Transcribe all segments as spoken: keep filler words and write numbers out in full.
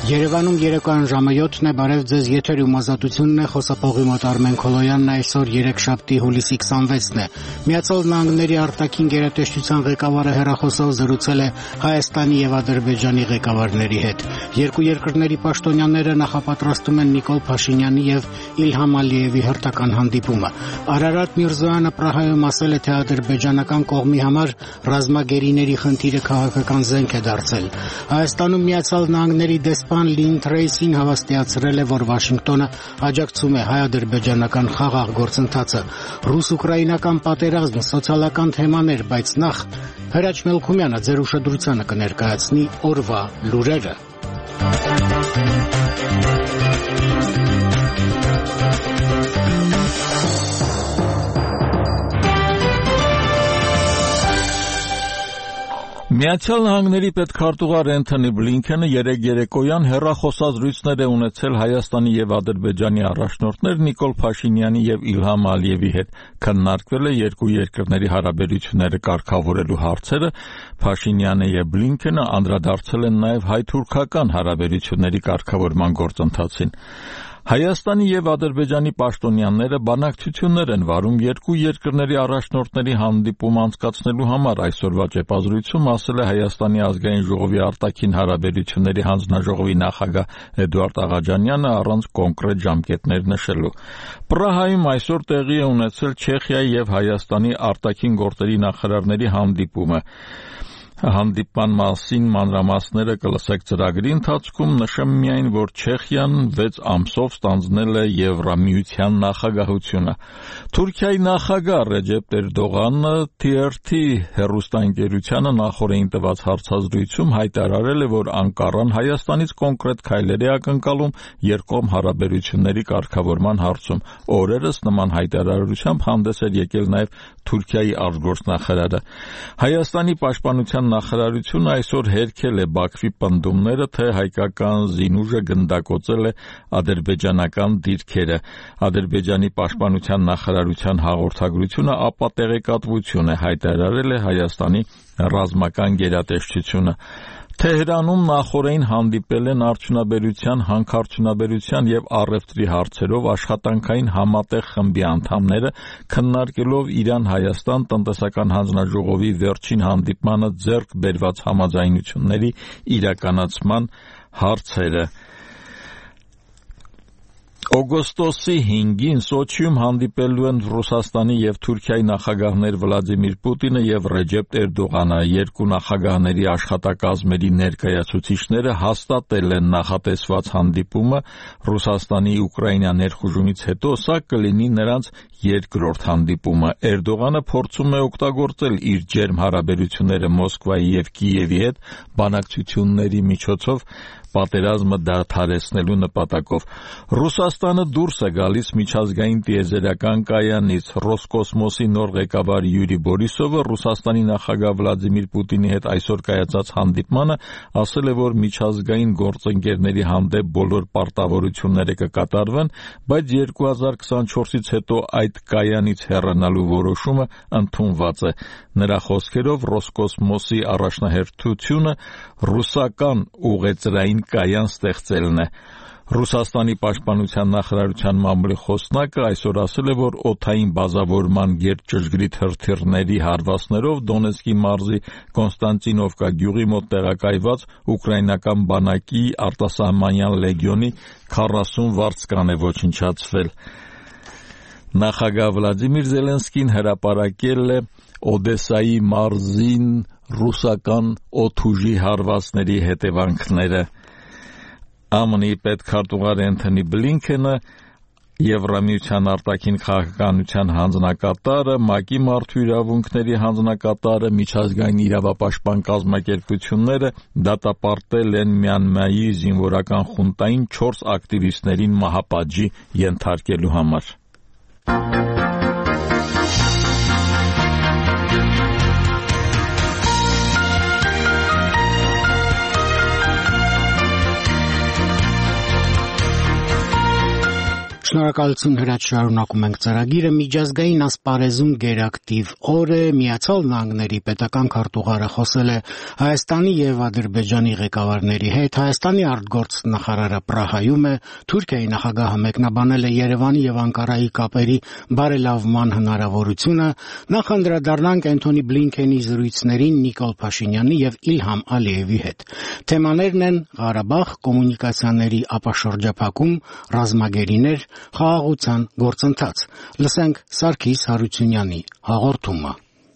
Երևանում երեկոյան ժամը յոթն է, բարև ձեզ, եթերում ազատությունն է, խոսափողի մոտ Արմեն Քոլոյանն, այսօր երեքշաբթի հուլիսի քսանվեցն է։ Միացյալ Նահանգների արտաքին գերատեսչության ղեկավարը հեռախոսով զրուցել է Հայաստանի եւ Ադրբեջանի ղեկավարների հետ։ Երկու երկրների պաշտոնյաները նախապատրաստում են Նիկոլ Փաշինյանի եւ Իլհամ Ալիևի հերթական հանդիպումը։ Արարատ Միրզոյանը Պրահայում ասել է, թե ադրբեջանական կողմի համար ռազմագերիների խնդիրը քաղաքական զենք է դարձել։ Հայաստանում Միացյալ Նահանգների դեսպան Լին Թրեյսին հավաստիացրել է, որ Վաշինգտոնը աջակցում է հայ-ադրբեջանական խաղաղ գործընթացը։ Ռուս-ուկրաինական պատերազմ, սոցիալական թեմաներ, բայց նախ Հրաչ Մելքումյանը ձեր ուշադրությանը կներկայացնի օրվա լուրերը։ Միացյալ Նահանգների պետքարտուղար Էնթոնի Բլինքենը երեկ երեկոյան հեռախոսազրույցներ է ունեցել Հայաստանի եւ Ադրբեջանի առաջնորդներ Նիկոլ Փաշինյանի եւ Իլհամ Ալիևի հետ։ Քննարկվել է երկու երկրների հարաբերությունները կարգավորելու հարցերը։ Փաշինյանը եւ Բլինքենը անդրադարձել են նաեւ հայ-թուրքական հարաբերությունների կարգավորման գործընթացին։ Հայաստանի եւ Ադրբեջանի պաշտոնյաները բանակցություններ են վարում երկու երկրների առաջնորդների հանդիպում անցկացնելու համար։ Այսօրվա ճեպազրույցում ասել է Հայաստանի ազգային ժողովի արտաքին հարաբերությունների հանձնաժողովի նախագահ Էդուարդ Աղաջանյանը առանց կոնկրետ ժամկետներ նշելու։ Պրահայում այսօր տեղի է ունեցել Չեխիայի եւ Հայաստանի արտաքին գործերի նախարարների հանդիպումը։ Հանդիպման մասին մանրամասները կլսեք ծրագրի ընթացքում, նշեմ միայն, որ Չեխիան վեց ամսով ստանձնել է Եվրամիության նախագահությունը։ Թուրքիայի նախագահ Ռեջեփ Էրդողանը Թի Ար Թի հեռուստաընկերությանը նախորդին տված հարցազրույցում հայտարարել է, որ Անկարան Հայաստանից կոնկրետ քայլեր է ակնկալում երկկողմ հարաբերությունների կարգավորման հարցում։ Օրերս նման հայտարարությամբ հանդես էր եկել նաև Թուրքիայի արտգործնախարարը։ Հայաստանի պաշտպանության նախարարությունը այսօր հերքել է Բաքվի պնդումները, թե հայկական զինուժը գնդակոծել է ադրբեջանական դիրքերը։ Ադրբեջանի պաշտպանության նախարարության հաղորդագրությունը ապատեղեկատվություն է, հայտարարել է Հայաստանի ռազմական գերատեսչությունը։ Թեհրանում նախորդին հանդիպել են արդյունաբերության, հանքարդյունաբերության եւ առևտրի հարցերով աշխատանքային համատեղ խմբի անդամները, քննարկելով Իրան-Հայաստան տնտեսական հանձնաժողովի վերջին հանդիպմանը ձեռք բերված համաձայնությունների իրականացման հարցերը։ Օգոստոսի հինգին Սոչիում հանդիպելու են Ռուսաստանի եւ Թուրքիայի նախագահներ Վլադիմիր Պուտինը եւ Ռեջեփ Էրդողանը։ Երկու նախագահների աշխատակազմերի ներկայացուցիչները հաստատել են նախատեսված հանդիպումը։ Ռուսաստանի Ուկրաինա ներխուժումից հետո սա կլինի նրանց երկրորդ հանդիպումը։ Էրդողանը փորձում է օգտագործել իր ջերմ հարաբերությունները Մոսկվայի եւ Կիևի հետ բանակցությունների միջոցով պատերազմը դադարեցնելու նպատակով։ Ռուսաստանը դուրս է գալիս միջազգային տիեզերական կայանից։ Ռոսկոսմոսի նոր ղեկավար Յուրի Բորիսովը Ռուսաստանի նախագահ Վլադիմիր Պուտինի հետ այսօր կայացած հանդիպմանը ասել է, որ միջազգային գործընկերների հանդեպ բոլոր պարտավորությունները կկատարվեն, բայց երկու հազար քսանչորսից հետո այդ կայանից հեռանալու որոշումը ընդունված է։ Նրա խոսքերով Ռոսկոսմոսի առաջնահերթությունը ռուսական ուղեծրային կայան ստեղծելն է։ Ռուսաստանի պաշտպանության նախարարության մամուլի խոսնակը այսօր ասել է, որ օդային բազավորման գերճշգրիտ հրթիռների հարվածներով Դոնեցկի մարզի Կոնստանտինովկա գյուղի մոտ տեղակայված ուկրաինական բանակի արտասահմանյան լեգիոնի քառասուն վարձկան է ոչնչացվել։ Նախագահ Վլադիմիր Զելենսկին հրապարակել է Օդեսայի մարզին ռուսական օդուժի հարվածների հետևանքները։ Է Մ Ն-ի պետքարտուղար Էնթոնի Բլինքենը, Եվրամիության արտաքին քաղաքականության հանձնակատարը, ՄԱԿ-ի մարդու իրավունքների հանձնակատարը, միջազգային իրավապաշտպան կազմակերպությունները դատապարտել են Մյանմայի զինվորական խունտային չորս ակտիվիստներին մահապատժի ենթարկելու համար։ Շնորհակալություն Հրաչ, շարունակում ենք ծրագիրը։ Միջազգային ասպարեզում գերակտիվ օր է։ Միացյալ Նահանգների պետական քարտուղարը խոսել է Հայաստանի եւ Ադրբեջանի ղեկավարների հետ։ Հայաստանի արտգործնախարարը Պրահայում է, Թուրքիայի նախագահը մեկնաբանել է Երևանի եւ Անկարայի կապերի բարելավման հնարավորությունը։ Նախ անդրադառնանք Էնթոնի Բլինքենի զրույցներին Նիկոլ Փաշինյանի եւ Իլհամ Ալիևի հետ։ Թեմաներն են Ղարաբաղ, կոմունիկացիաների ապաշրջափակում, ռազմագերիներ, խաղաղության գործընթաց։ Լսենք Սարգիս Հարությունյանի հաղորդումը։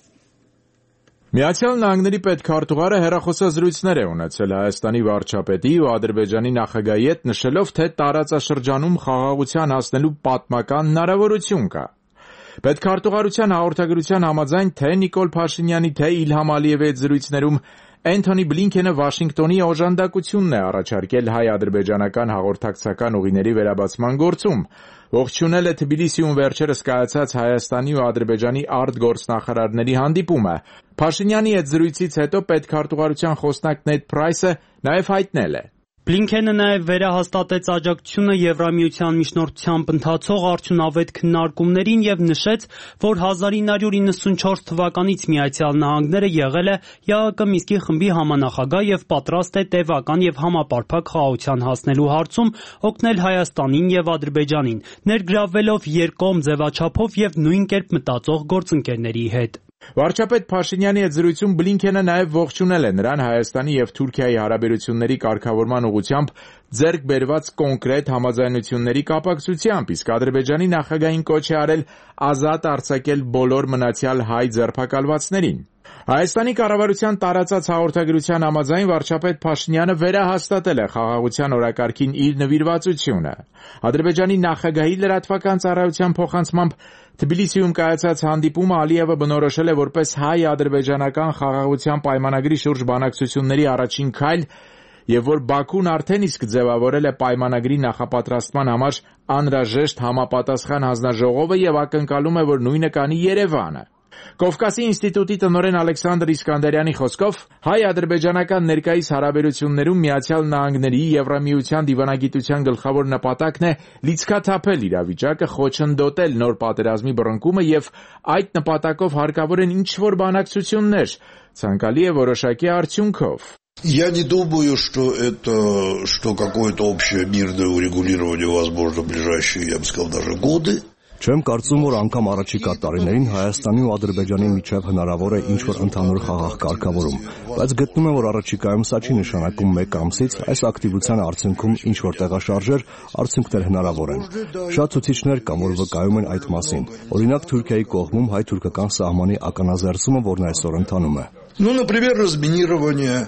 Միացյալ Նահանգների պետքարտուղարը հեռախոսազրույցներ է ունեցել Հայաստանի վարչապետի ու Ադրբեջանի նախագահի հետ, նշելով, թե տարածաշրջանում խաղաղության հասնելու պատմական հնարավորություն կա։ Պետքարտուղարության հաղորդագրության համաձայն թե Նիկոլ Փաշինյանի, թե Իլհամ Ալիևի հետ զրույցներում Էնթոնի Բլինքենը Վաշինգտոնի օժանդակությունն է առաջարկել հայ-ադրբեջանական հաղորդակցական ուղիների վերաբացման գործում։ Ողջունել է Թբիլիսիում վերջերս կայացած Հայաստանի ու Ադրբեջանի արտգործնախարարների հանդիպումը։ Փաշինյանի հետ զրույցից հետո պետքարտուղարության խոսնակ Նեդ Պրայսը նաև հայտնել է. Բլինքենը նաև վերահաստատեց աջակցությունը Եվրամիության միջնորդությամբ ընթացող արդյունավետ քննարկումներին եւ նշեց, որ հազար ինը հարյուր իննսունչորս թվականից Միացյալ Նահանգները եղել է ԵԱՀԿ Մինսկի խմբի համանախագահ եւ պատրաստ է տևական եւ համապարփակ խաղաղության հասնելու հարցում օգնել Հայաստանին եւ Ադրբեջանին, ներգրավվելով երկկողմ ձևաչափով եւ նույն կերպ մտածող գործընկերների հետ։ Վարչապետ Փաշինյանի հետ զրույցում Բլինքենը նաև ողջունել է նրան Հայաստանի եւ Թուրքիայի հարաբերությունների կարգավորման ուղղությամբ ձեռք բերված կոնկրետ համաձայնությունների կապակցությամբ, իսկ Ադրբեջանի նախագահին կոչ է արել ազատ արձակել բոլոր մնացյալ հայ ձերբակալվածներին։ Հայաստանի կառավարության տարածած հաղորդագրության համաձայն վարչապետ Փաշինյանը վերահաստատել է խաղաղության օրակարգին իր նվիրվածությունը։ Ադրբեջանի նախագահի լրատվական ծառայության փոխանցմամբ Թբիլիսիում կայացած հանդիպումը Ալիևը բնորոշել է որպես հայ-ադրբեջանական խաղաղության պայմանագրի շուրջ բանակցությունների առաջին քայլ եւ որ Բաքուն արդեն իսկ ձևավորել է պայմանագրի նախապատրաստման համար անհրաժեշտ համապատասխան հանձնաժողովը եւ ակնկալում է, որ նույնը կանի Երևանը։ Կովկասի ինստիտուտի տնօրեն Ալեքսանդր Իսկանդարյանի խոսքով հայ-ադրբեջանական ներկայիս հարաբերություններում Միացյալ Նահանգների Եվրամիության դիվանագիտության գլխավոր նպատակն է լիցքաթափել իրավիճակը, խոչընդոտել նոր պատերազմի բռնկումը եւ այդ նպատակով հարկավոր են ինչ-որ բանակցություններ, ցանկալի է որոշակի արդյունքով։ Я не думаю, что это, что какое-то общее мирное урегулирование возможно в ближайшие, я бы сказал, даже годы. Չեմ կարծում, որ անգամ առաջիկա տարիներին Հայաստանի ու Ադրբեջանի միջև հնարավոր է ինչ-որ ընդհանուր խաղաղ կարգավորում, բայց գտնում եմ, որ առաջիկայում սա չի նշանակում մեկ ամսից այս ակտիվության արդյունքում ինչ-որ տեղաշարժեր, արդյունքներ հնարավոր են։ Շատ ցուցիչներ կան, որ վկայում են այդ մասին։ Օրինակ Թուրքիայի կողմում հայ-թուրքական սահմանի ականազերծումը, որն այսօր ընթանում է։ Ну, например, разминирование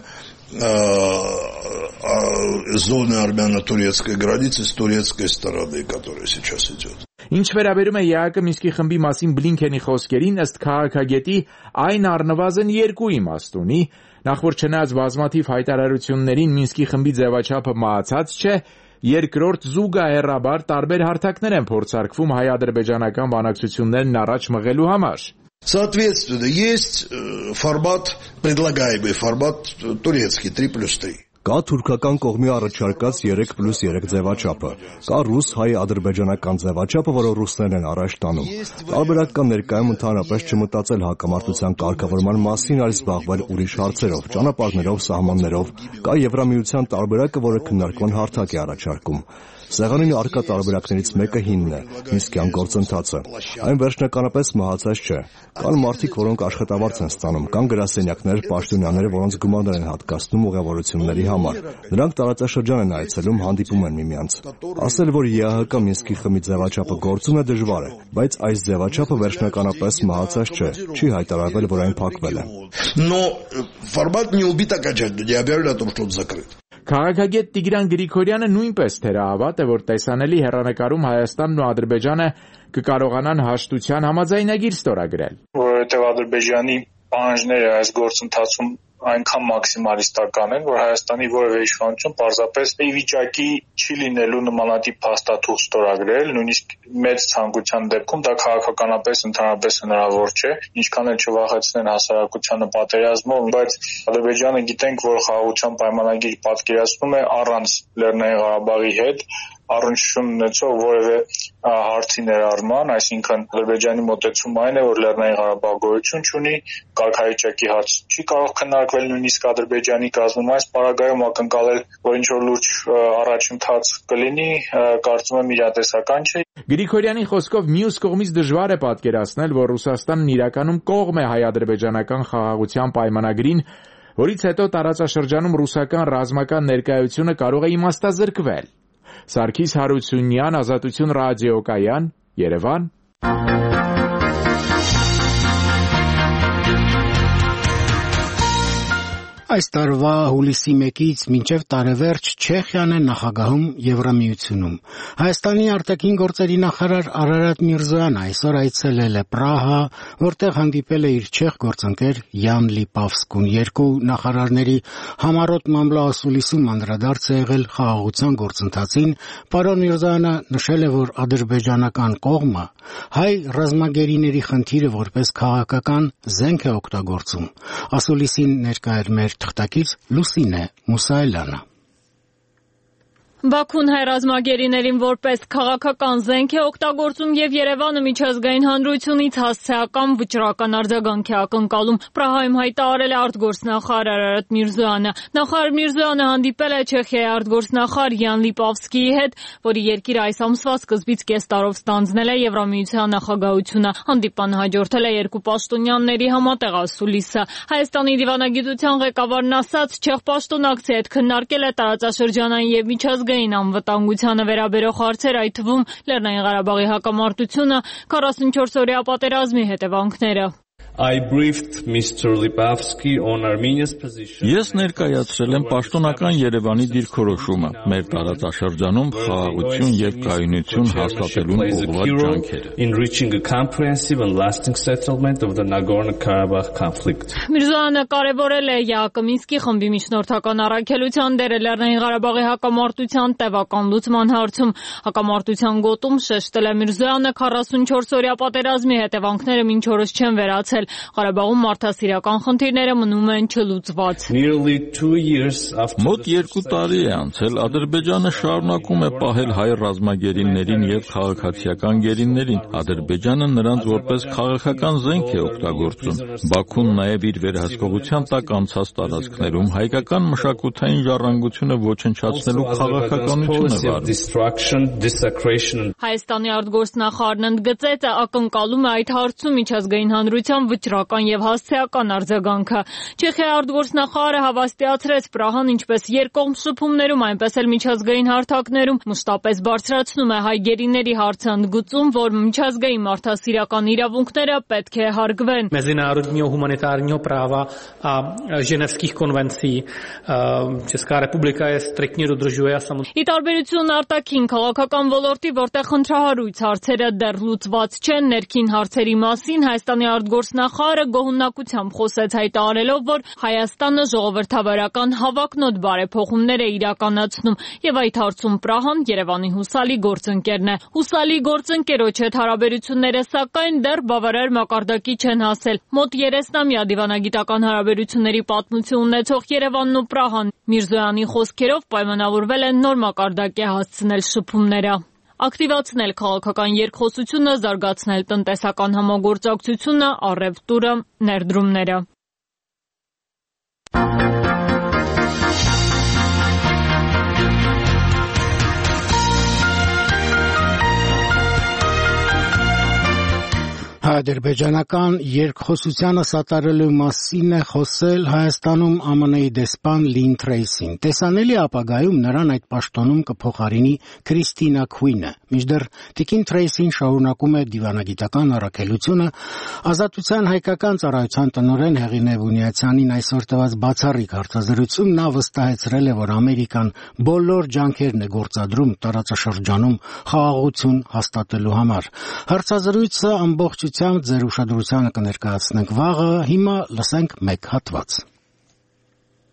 зоны армяно-турецкой границы с турецкой стороны, которая сейчас идет. Ինչ վերաբերում է ԵԱՀԿ Մինսկի խմբի մասին Բլինքենի խոսքերին, ըստ քաղաքագետի այն առնվազն երկու իմաստ ունի, նախ որ չնայած բազմաթիվ հայտարարություններին Մինսկի խմբի ձևաչափը մահացած չէ, երկրորդ զուգահեռաբար տարբեր հարթակներ են փորձարկվում հայ-ադրբեջանական բանակցություններն առաջ մղելու համար։ Соответственно, есть формат, предлагаемый формат турецкий три плюс три. Կա թուրքական կողմի առաջարկած երեք պլյուս երեք ձևաչափը, կա ռուս-հայ-ադրբեջանական ձևաչափը, որը ռուսներն են առաջ տանում։ Տարբերակ կա ներկայում ընդհանրապես չմտածել հակամարտության կարգավորման մասին, այլ զբաղվել ուրիշ հարցերով, ճանապարհներով, սահմաններով։ Կա Եվրամիության տարբերակը, որը քննարկման հարթակ է առաջարկում։ Սեղանին առկա տարբերակներից մեկը հինն է, Մինսկյան գործընթացը։ Այն վերջնականապես մահացած չէ։ Կան մարդիկ, որոնք աշխատավարձ են ստանում, կան գրասենյակներ, պաշտոնյաներ, որոնց գումարներ են հատկացնում ուղևորությունների համար։ Նրանք տարածաշրջան են այցելում, հանդիպում են միմյանց։ Ասել, որ ԵԱՀԿ Մինսկի խմբի ձևաչափը գործում է, դժվար է, բայց այս ձևաչափը վերջնականապես մահացած չէ, չի հայտարարվել, որ այն փակվել է։ Но формат не убит окончательно, не объявлено о том, что он закрыт. Քաղաքագետ Տիգրան Գրիգորյանը նույնպես թերահավատ է, որ տեսանելի հեռանկարում Հայաստանն ու Ադրբեջանը կկարողանան հաշտության համաձայնագիր ստորագրել։ Որովհետև Ադրբեջանի պահանջները այս գործընթացում այնքան մաքսիմալիստական են, որ Հայաստանի որևէ իշխանություն պարզապես ի վիճակի չի լինելու նմանատիպ փաստաթուղթ ստորագրել, նույնիսկ մեծ ցանկության դեպքում դա քաղաքականապես ընդհանրապես հնարավոր չէ, ինչքան էլ չվախեցնեն հասարակությանը պատերազմով, բայց Ադրբեջանը գիտենք, որ խաղաղության պայմանագիր պատկերացնում է առանց Լեռնային Ղարաբաղի հետ, առնչություն ունեցող որևէ հարցի ներառման, այսինքն Ադրբեջանի մոտեցումը այն է, որ Լեռնային Ղարաբաղ գոյություն չունի, կարգավիճակի հարց չի կարող քննարկվել նույնիսկ Ադրբեջանի կազմում, այս պարագայում ակնկալել, որ ինչ որ լուրջ առաջընթաց կլինի, կարծում եմ իրատեսական չէ։ Գրիգորյանի խոսքով մյուս կողմից դժվար է պատկերացնել, որ Ռուսաստանն իրականում կողմ է հայ-ադրբեջանական խաղաղության պայմանագրին, որից հետո տարածաշրջանում ռուսական ռազմական ներկայությունը կարող է իմաստազրկվել։ Սարգիս Հարությունյան, Ազատություն ռադիոկայան, Երևան։ Այս տարվա հուլիսի մեկից մինչև տարեվերջ Չեխիան է նախագահում Եվրամիությունում։ Հայաստանի արտաքին գործերի նախարար Արարատ Միրզոյանը այսօր այցելել է Պրահա, որտեղ հանդիպել է իր չեխ գործընկեր Յան Լիպավսկուն։ Երկու նախարարների համառոտ մամլոասուլիսում անդրադարձ է եղել խաղաղության գործընթացին։ Պարոն Միրզոյանը նշել է, որ ադրբեջանական կողմը հայ ռազմագերիների խնդիրը որպես քաղաքական զենք է օգտագործում։ Ասուլիսին ներկա էր մեր թղթակից Լուսինե Մուսայելյանը։ Բաքուն հայ ռազմագերիներին որպես քաղաքական զենք է օգտագործում եւ Երևանը միջազգային հանրությունից հասցեական վճռական արձագանք է ակնկալում։ Պրահայում հայտարարել է արտգործնախարար Արարատ Միրզոյանը։ Նախարար Միրզոյանը հանդիպել է Չեխիայի արտգործնախարար Յան Լիպավսկիի հետ, որի երկիրը այս ամսվա սկզբից կես տարով ստանձնել է Եվրամիության նախագահությունը։ Հանդիպանը հաջորդել է երկու պաշտոնյաների համատեղ ասուլիսը։ Հայաստանի դիվանագիտության ղեկավարն ասաց, չեխ պաշտոնակցի հետ քննարկել է տարածաշրջանային եւ միջազգային անվտանգությանը վերաբերող հարցեր, այդ թվում Լեռնային Ղարաբաղի հակամարտությունը, քառասունչորս-օրյա պատերազմի հետևանքները։ I briefed Mister Lipavsky on Armenia's position. Ես ներկայացրել եմ պաշտոնական Երևանի դիրքորոշումը, մեր տարածաշրջանում խաղաղություն եւ կայունություն հաստատելուն ուղղված ջանքերը։ In reaching a comprehensive and lasting settlement of the Nagorno-Karabakh conflict. Միրզոյանը կարևորել է ԵԱԿ Մինսկի խմբի միջնորդական առաքելության դերը Լեռնային Ղարաբաղի հակամարտության տևական լուծման հարցում։ Հակամարտության գոտում շեշտել է Միրզոյանը քառասունչորս-օրյա պատերազմի հետևանքները մինչ օրս չեն վերացել։ Ղարաբաղում մարդասիրական խնդիրները մնում են չլուծված։ Մոտ երկու տարի է անցել, Ադրբեջանը շարունակում է պահել հայ ռազմագերիներին եւ քաղաքացիական գերիներին։ Ադրբեջանը նրանց որպես քաղաքական զենք է օգտագործում։ Բաքուն նաեւ իր վերահսկողության տակ անցած տարածքներում հայկական մշակութային ժառանգությունը ոչնչացնելու քաղաքականություն է վարում։ Հայաստանի արտգործնախարարն ընդգծեց, ակնկալում է այդ հարցում միջազգային հանրության վճռական եւ հասցեական արձագանքը։ Չեխիայի արտգործնախարարը հավաստիացրեց, Պրահան ինչպես երկկողմ շփումներում, այնպես էլ միջազգային հարթակներում մշտապես բարձրացնում է հայ գերիների հարցը, ընդգծում, որ միջազգային մարդասիրական իրավունքները պետք է հարգվեն։ Mezinárodního humanitárního práva a ženevských konvencí Česká republika je striktně dodržuje a samozřejmě. Ի տարբերություն արտաքին քաղաքական ոլորտի, որտեղ խնդրահարույց հարցերը դեռ լուծված չեն, ներքին հարցերի մասին Հայաստանի արտգործնախարարը գոհունակությամբ խոսեց, հայտարարելով, որ Հայաստանը ժողովրդավարական հավակնոտ բարեփոխումներ է իրականացնում եւ այդ հարցում Պրահան Երևանի հուսալի գործընկերն է։ Հուսալի գործընկերոջ հետ հարաբերությունները սակայն դեռ բավարար մակարդակի չեն հասել։ Մոտ երեսնամյա դիվանագիտական հարաբերությունների պատմություն ունեցող Երևանն ու Պրահան Միրզոյանի խոսքերով պայմանավորվել են նոր մակարդակի հասցնել շփումները, ակտիվացնել քաղաքական երկխոսությունը, զարգացնել տնտեսական համագործակցությունը, առևտուրը, ներդրումները։ Ադրբեջանական երկխոսությանը սատարելու մասին է խոսել Հայաստանում Ամն Ի դեսպան Լին Թրեյսին։ Տեսանելի ապագայում նրան այդ պաշտոնում կփոխարինի Քրիստինա Քուինը։ Մինչդեռ տիկին Թրեյսին շարունակում է դիվանագիտական առաքելությունը, Ազատության հայկական ծառայության տնօրեն Հեղինե Բունյացյանին այսօր տված բացառիկ հարցազրույցում նա վստահեցրել է, որ Ամերիկան բոլոր ջանքերն է գործադրում տարածաշրջանում խաղաղություն հաստատելու համար։ Հարցազրույցը ամբողջությամբ ձեր ուշադրությանը կներկայացնենք վաղը, հիմա լսենք մեկ հատված։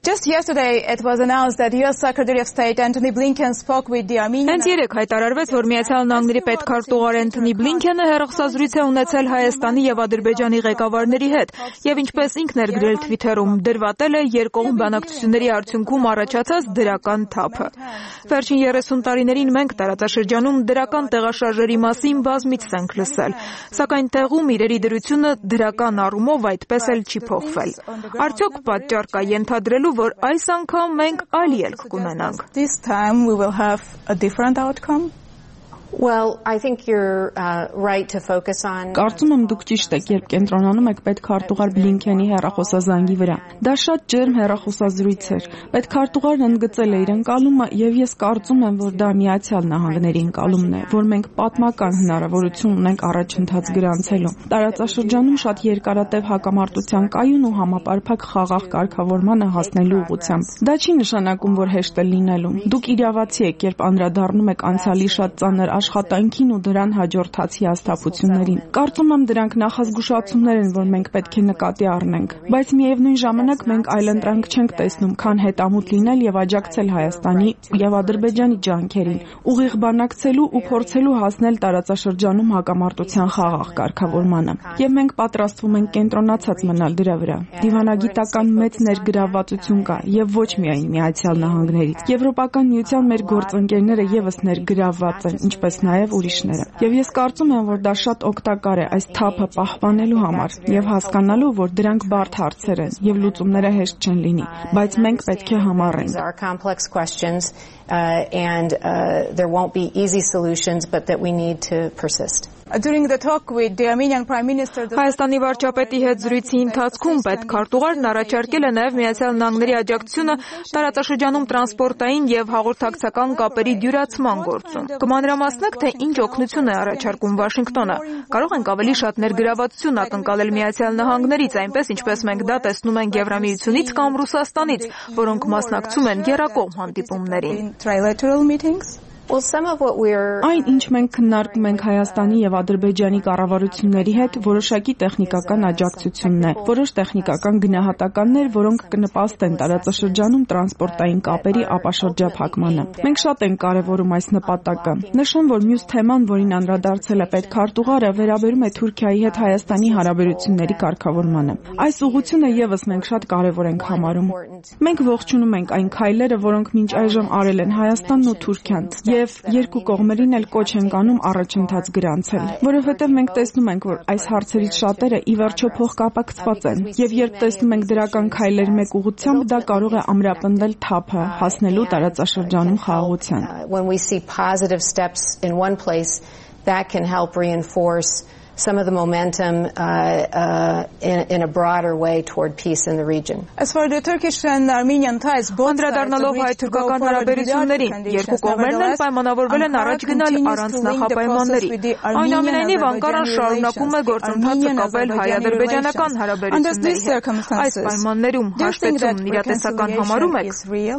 Just yesterday it was announced that U S Secretary of State Antony Blinken spoke with the Armenian Հենց երեկ հայտարարվեց, որ Միացյալ Նահանգների պետքարտուղար Անթոնի Բլինքենը հեռախոսազրույց է ունեցել Հայաստանի եւ Ադրբեջանի ղեկավարների հետ, եւ ինչպես ինքն էր գրել Twitter-ում, դրվատել է երկկողմ բանակցությունների արդյունքում առաջացած դրական թափը։ Վերջին երեսուն տարիներին մենք տարածաշրջանում դրական տեղաշարժերի մասին բազմիցս ենք լսել, սակայն տեղում իրերի դրությունը դրական առումով այդպես էլ չի փոխվել։ Արդյոք պատճառ կա ենթադրելու, որ այս անգամ մենք այլ ելք կունենանք։ This time we will have a different outcome. Well, I think you're uh, right to focus on Կարծում եմ դուք ճիշտ եք, երբ կենտրոնանում եք պետքարտուղար Բլինքենի հեռախոսազանգի վրա։ Դա շատ ջերմ հեռախոսազրույց էր։ Պետքարտուղարն ընդգծել է իր ընկալումը, եւ ես կարծում եմ, որ դա Միացյալ Նահանգների ընկալումն է, որ մենք պատմական հնարավորություն ունենք առաջընթաց գրանցելու։ Տարածաշրջանում շատ երկարատև հակամարտության կայուն ու համապարփակ խաղաղ կարգավորմանը հասնելու ուղղությամբ։ Դա չի նշանակում, որ հեշտ է լինելու։ Դուք իրավացի եք, երբ անդրադառնում եք անցյալի շատ ծանր աշխատանքին ու դրան հաջորդած հիասթափություններին։ Կարծում եմ դրանք նախազգուշացումներ են, որ մենք պետք է նկատի առնենք, բայց միևնույն ժամանակ մենք այլընտրանք չենք տեսնում, քան հետամուտ լինել եւ աջակցել Հայաստանի եւ Ադրբեջանի ջանքերին, ուղիղ բանակցելու ու փորձելու հասնել տարածաշրջանում հակամարտության խաղաղ կարգավորմանը։ Եվ մենք պատրաստվում ենք կենտրոնացած մնալ դրա վրա։ Դիվանագիտական մեծ ներգրավվածություն կա եւ ոչ միայն Միացյալ Նահանգներից։ Եվրոպական միության մեր գործընկերները եւս ներգրավված են, ինչպես նաև ուրիշները։ Եվ ես կարծում եմ, որ դա շատ օգտակար է այս թափը պահպանելու համար եւ հասկանալու, որ դրանք բարդ հարցեր են եւ լուծումները հեշտ չեն լինի, բայց մենք պետք է համառենք։ And uh, there won't be easy solutions, but that we need to persist. During the talk with the Armenian Prime Minister, Հայաստանի վարչապետի հետ զրույցի ընթացքում պետքարտուղարն առաջարկել է նաև Միացյալ Նահանգների աջակցությունը տարածաշրջանում տրանսպորտային եւ հաղորդակցական կապերի դյուրացման գործում։ Կմանրամասնեք, թե ինչ օգնություն է առաջարկում Վաշինգտոնը։ Կարող ենք ավելի շատ ներգրավվածություն ակնկալել Միացյալ Նահանգներից, այնպես ինչպես մենք դա տեսնում ենք Եվրամիությունից կամ Ռուսաստանից, որոնք մասնակցում են եռակողմ հանդիպումներին։ Trilateral meetings. Well, some of what we're Այն ինչ մենք քննարկում ենք Հայաստանի եւ Ադրբեջանի կառավարությունների հետ, որոշակի տեխնիկական աջակցությունն է, որոշ տեխնիկական գնահատականներ, որոնք կնպաստեն տարածաշրջանում տրանսպորտային կապերի ապաշրջափակմանը։ Մենք շատ ենք կարևորում այս նպատակը։ Նշեմ, որ մյուս թեման, որին անդրադարձել է պետքարտուղարը, վերաբերում է Թուրքիայի հետ Հայաստանի հարաբերությունների կարգավորմանը։ Այս ուղղությունը եւս մենք շատ կարևոր ենք համարում։ Մենք ողջունում ենք այն քայլերը, որոնք մինչ այժմ արել են Հայաստանն ու Թուրքիան։ Եվ երկու կողմերին էլ կոչ ենք անում առաջընթաց գրանցել, որովհետև մենք տեսնում ենք, որ այս հարցերից շատերը ի վերջո փոխկապակցված են, եւ երբ տեսնում ենք դրական քայլեր մեկ ուղղությամբ, դա կարող է ամրապնդել թափը, հասնելու տարածաշրջանում խաղաղության։ When we see positive steps in one place, that can help reinforce some of the momentum uh, uh, in, in a broader way toward peace in the region. As for the Turkish and Armenian ties, both Անդրադառնալով հայ-թուրքական հարաբերություններին, երկու կողմերն էլ պայմանավորվել են առաջ գնալ առանց նախապայմանների։ Այնուամենայնիվ Անկարան շարունակում է գործընթացը կապել հայ-ադրբեջանական հարաբերությունների հետ։ Այս պայմաններում հաշվետվումն իրատեսական համարում եք։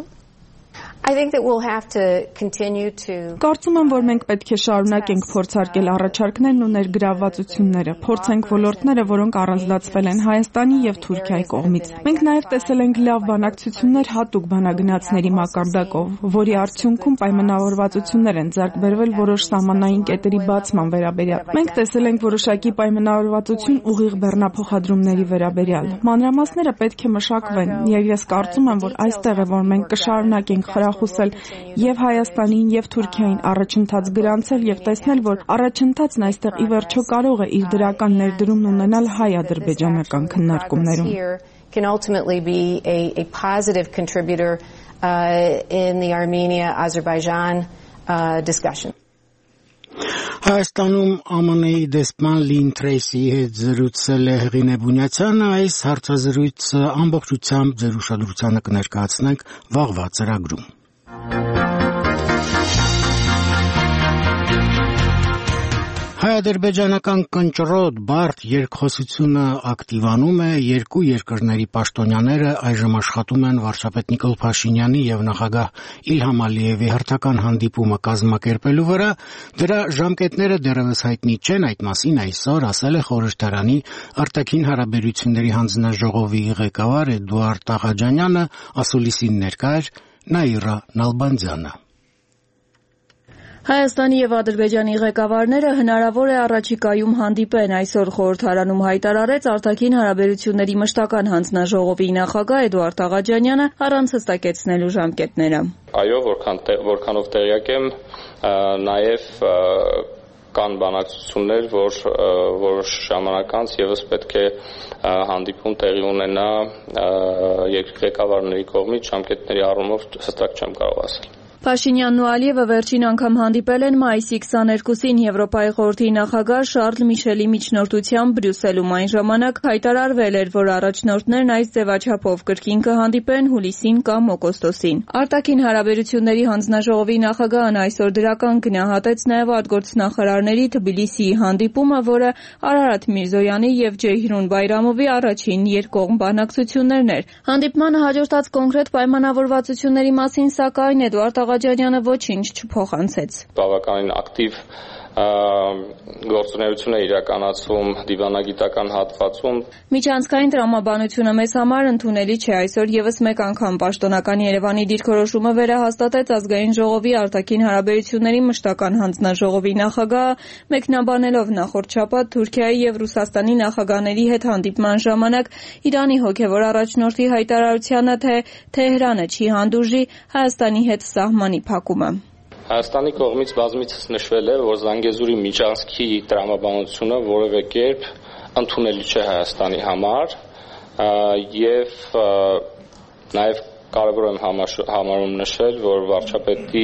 I think that we'll have to continue to Կարծում եմ, որ մենք պետք է շարունակենք փորձարկել առաջարկներն ու ներգրավվածությունները, փորձենք ոլորտները, որոնք առանձնացվել են Հայաստանի եւ Թուրքիայի կողմից։ Մենք նաեւ տեսել ենք լավ բանակցություններ հատուկ բանագնացների մակարդակով, որի արդյունքում պայմանավորվածություններ են ձեռք բերվել որոշ սահմանային կետերի բացման վերաբերյալ։ Մենք տեսել ենք որոշակի պայմանավորվածություն ուղիղ բեռնափոխադրումների վերաբերյալ։ Մանրամասները պետք է մշակվեն, եւ ես կարծում եմ, որ այստեղ է, որ մենք կշարունակենք խրախուսել եւ Հայաստանին եւ Թուրքիային առաջընթաց գրանցել եւ տեսնել, որ առաջընթացն այստեղ ի վերջո կարող է իր դրական ներդրումն ունենալ հայ-ադրբեջանական քննարկումներում։ Can ultimately be a, a positive contributor uh, in the Armenia-Azerbaijan uh, discussion. Հայաստանում A M N-ի դեսպան Լին Թրեյսի հետ զրուցել է Հեղինե Բունյացյանը, այս հարցազրույցը ամբողջությամբ ձեր ուշադրությանը կներկայացնենք վաղվա ծրագրում։ Հայ-ադրբեջանական կնճռոտ բարդ երկխոսությունը ակտիվանում է, երկու երկրների պաշտոնյաները այժմ աշխատում են վարչապետ Նիկոլ Փաշինյանի եւ նախագահ Իլհամ Ալիևի հերթական հանդիպումը կազմակերպելու վրա, դրա ժամկետները դեռևս հայտնի չեն, այդ մասին այսօր ասել է խորհրդարանի արտաքին հարաբերությունների հանձնաժողովի ղեկավար Էդուարդ Աղաջանյանը, ասուլիսին ներկա էր Նաիրա Նալբանդյանը։ Հայաստանի եւ Ադրբեջանի ղեկավարները հնարավոր է առաջիկայում հանդիպեն, այսօր խորհրդարանում հայտարարեց արտաքին հարաբերությունների մշտական հանձնաժողովի նախագահ Էդուարդ Աղաջանյանը, առանց հստակեցնելու ժամկետները։ Այո, որքան որքանով տեղյակ եմ, նաեւ կան բանակցություններ, որ որոշ ժամանակ անց եւս պետք է հանդիպում տեղի ունենա երկրի ղեկավարների կողմից, ժամկետների առումով հստակ չեմ կարող ասել։ Փաշինյանն ու Ալիևը վերջին անգամ հանդիպել են մայիսի քսաներկուսին Եվրոպայի խորհրդի նախագահ Շարլ Միշելի միջնորդությամբ Բրյուսելում, այն ժամանակ հայտարարվել էր, որ առաջնորդներն այս ձևաչափով կրկին կհանդիպեն հուլիսին կամ օգոստոսին։ Արտաքին հարաբերությունների հանձնաժողովի նախագահն այսօր դրական գնահատեց նաև արտգործնախարարների Թբիլիսիի հանդիպումը, որը Արարատ Միրզոյանի եւ Ջեյհրուն Բայրամովի առաջին երկկողմ բանակցություններն էր։ Հանդիպմանը հաջորդած կոնկրետ պայմանավորվածությունների մասին, սակայն Էդուարդ Աղաջանյանը ոչինչ չփոխանցեց։ Բավականին ակտիվ գործունեություն է իրականացվում դիվանագիտական հատվածում։ Միջանցքային տրամաբանությունը մեզ համար ընդունելի չէ, այսօր եւս մեկ անգամ պաշտոնական Երևանի դիրքորոշումը վերահաստատեց ազգային ժողովի արտաքին հարաբերությունների մշտական հանձնաժողովի նախագահը, մեկնաբանելով նախորդ շաբաթ Թուրքիայի եւ Ռուսաստանի նախագահների հետ հանդիպման ժամանակ Իրանի հոգեվոր առաջնորդի հայտարարությանը, թե Թեհրանը չի հանդուրժի Հայաստանի հետ սահմանի փակումը։ Հայաստանի կողմից բազմիցս նշվել է, որ Զանգեզուրի միջանցքի տրամաբանությունը որևէ կերպ ընդունելի չէ Հայաստանի համար եւ նաեւ կարեւոր եմ համարում նշել, որ վարչապետի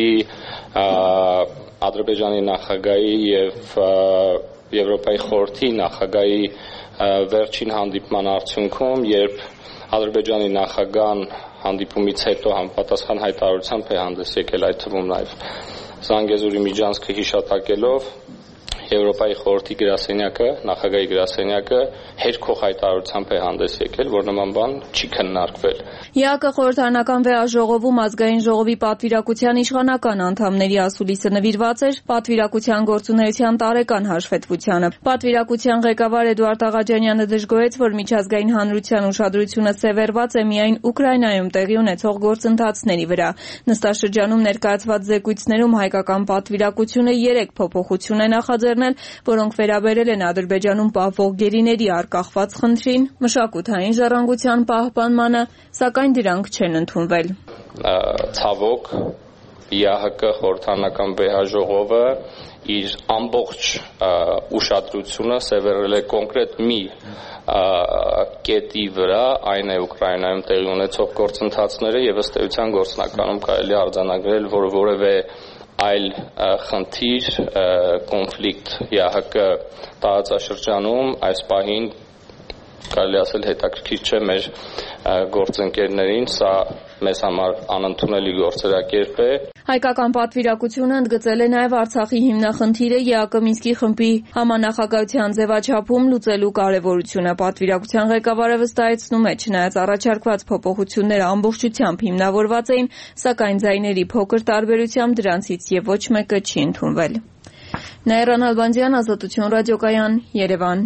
Ադրբեջանի նախագահի եւ Եվրոպայի խորհրդի նախագահի վերջին հանդիպման արդյունքում, երբ Ադրբեջանի նախագահան հանդիպումից հետո համապատասխան հայտարարությամբ է հանդես եկել, այդ թվում նաև Զանգեզուրի միջանցքը հիշատակելով Եվրոպայի խորհրդի գրասենյակը, նախագահի գրասենյակը հերքող հայտարարությամբ է հանդես եկել, որ նման բան չի քննարկվել։ ԵԱԿ-ը խորհրդարանական վեաժողովում ազգային ժողովի պատվիրակության իշխանական անդամների ասուլիսը նվիրված էր պատվիրակության գործունեության տարեկան հաշվետվությանը։ Պատվիրակության ղեկավար Էդուարդ Աղաջանյանը դժգոհեց, որ միջազգային հանրության ուշադրությունը սևեռված է միայն Ուկրաինայում տեղի ունեցող գործընթացների վրա։ Նստաշրջանում ներկայացված զեկույցներում հայկական պատվիրակությունը երեք փոփոխություն է նախաձեռնել, որոնք վերաբերել են Ադրբեջանում պահվող գերիների առկախված խնդրին, մշակութային ժառանգության պահպանմանը, սակայն դրանք չեն ընդունվել։ Ցավոք ԵԱՀԿ խորհրդարանական վեհաժողովը իր ամբողջ ուշադրությունը սևեռել է կոնկրետ մի կետի վրա, այն է Ուկրաինայում տեղի ունեցող գործընթացները եւ ըստ էության գործնականում կարելի է արձանագրել, որ որևէ այլ խնդիր, կոնֆլիկտ ԵԱՀԿ տարածաշրջանում այս պահին կարելի ասել հետաքրքիր չէ մեր գործընկերներին, սա մեզ համար անընդունելի գործելակերպ է։ Հայկական պատվիրակությունը ընդգծել է նաև Արցախի հիմնախնդիրը ԵԱԿ Մինսկի խմբի համանախագահության ձևաչափում լուծելու կարևորությունը։ Պատվիրակության ղեկավարը վստահեցնում է, չնայած առաջարկված փոփոխությունները ամբողջությամբ հիմնավորված էին, սակայն ձայների փոքր տարբերությամբ դրանցից եւ ոչ մեկը չի ընդունվել։ Նաիրա Նալբանդյան, Ազատություն ռադիոկայան, Երևան։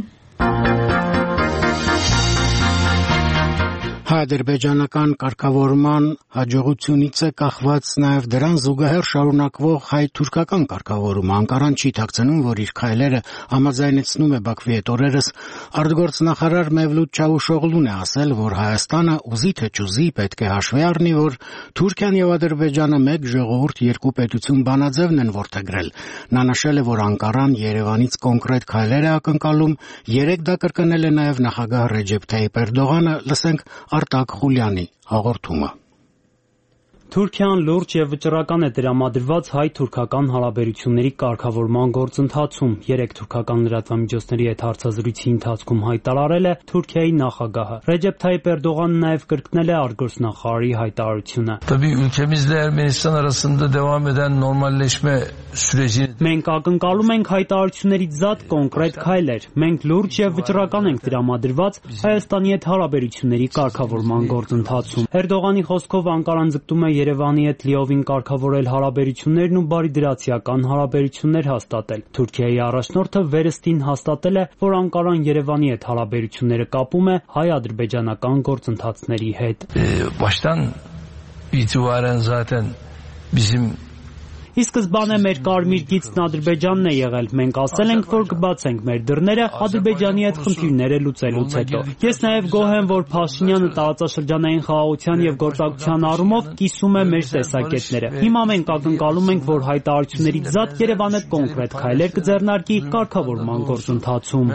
Հայ-ադրբեջանական կարգավորման հաջողությունից է կախված նաև դրան զուգահեռ շարունակվող հայ-թուրքական կարգավորումը։ Անկարան չի թաքցնում, որ իր քայլերը համաձայնեցնում է Բաքվի հետ օրերս արտգործնախարար Մևլութ Չավուշօղլուն է ասել, որ Հայաստանը ուզի թե չուզի պետք է հաշվի առնի, որ Թուրքիան եւ Ադրբեջանը մեկ ժողովուրդ երկու պետություն բանաձևն են որդեգրել։ Նա նշել է, որ Անկարան Երևանից կոնկրետ քայլեր է ակնկալում, երեք դա կրկնել է նաև նախագահ Ռեջեփ Թայիփ Էրդողանը, լսենք Արտակ Խուլյանի հաղորդումը։ Թուրքիան լուրջ եւ վճռական է տրամադրված հայ-թուրքական հարաբերությունների կարգավորման գործընթացում։ Երեք թուրքական լրատվամիջոցների հետ հարցազրույցի ընթացքում հայտարարել է Թուրքիայի նախագահը։ Ռեջեփ Թայիփ Էրդողանը նաև կրկնել է արտգործնախարարի հայտարարությունը։ Tabii ülkemizle Ermenistan arasında devam eden normalleşme sürecini Մենք ակնկալում ենք հայտարարություններից զատ կոնկրետ քայլեր։ Մենք լուրջ եւ վճռական ենք տրամադրված Հայաստանի հետ հարաբերությունների կարգավորման գործընթացում։ Էրդողանի խոսքով Անկարան ձգտում է Երևանի հետ լիովին կարգավորել հարաբերություններն ու բարիդրացիական հարաբերություններ հաստատել։ Թուրքիայի առաջնորդը վերստին հաստատել է, որ Անկարան Երևանի հետ հարաբերությունները կապում է հայ-ադրբեջանական գործընթացների հետ։ Baştan itibaren zaten bizim Ի սկզբանե մեր կարմիր գիծն Ադրբեջանն է եղել։ Մենք ասել ենք, որ կբացենք մեր դռները Ադրբեջանի հետ խնդիրները լուծելուց հետո։ Ես նաև գոհ եմ, որ Փաշինյանը տարածաշրջանային խաղաղության եւ գործակցության առումով կիսում է մեր տեսակետները։ Հիմա մենք ակնկալում ենք, որ հայտարարություններից զատ Երևանը կոնկրետ քայլեր կձեռնարկի կարգավորման գործընթացում։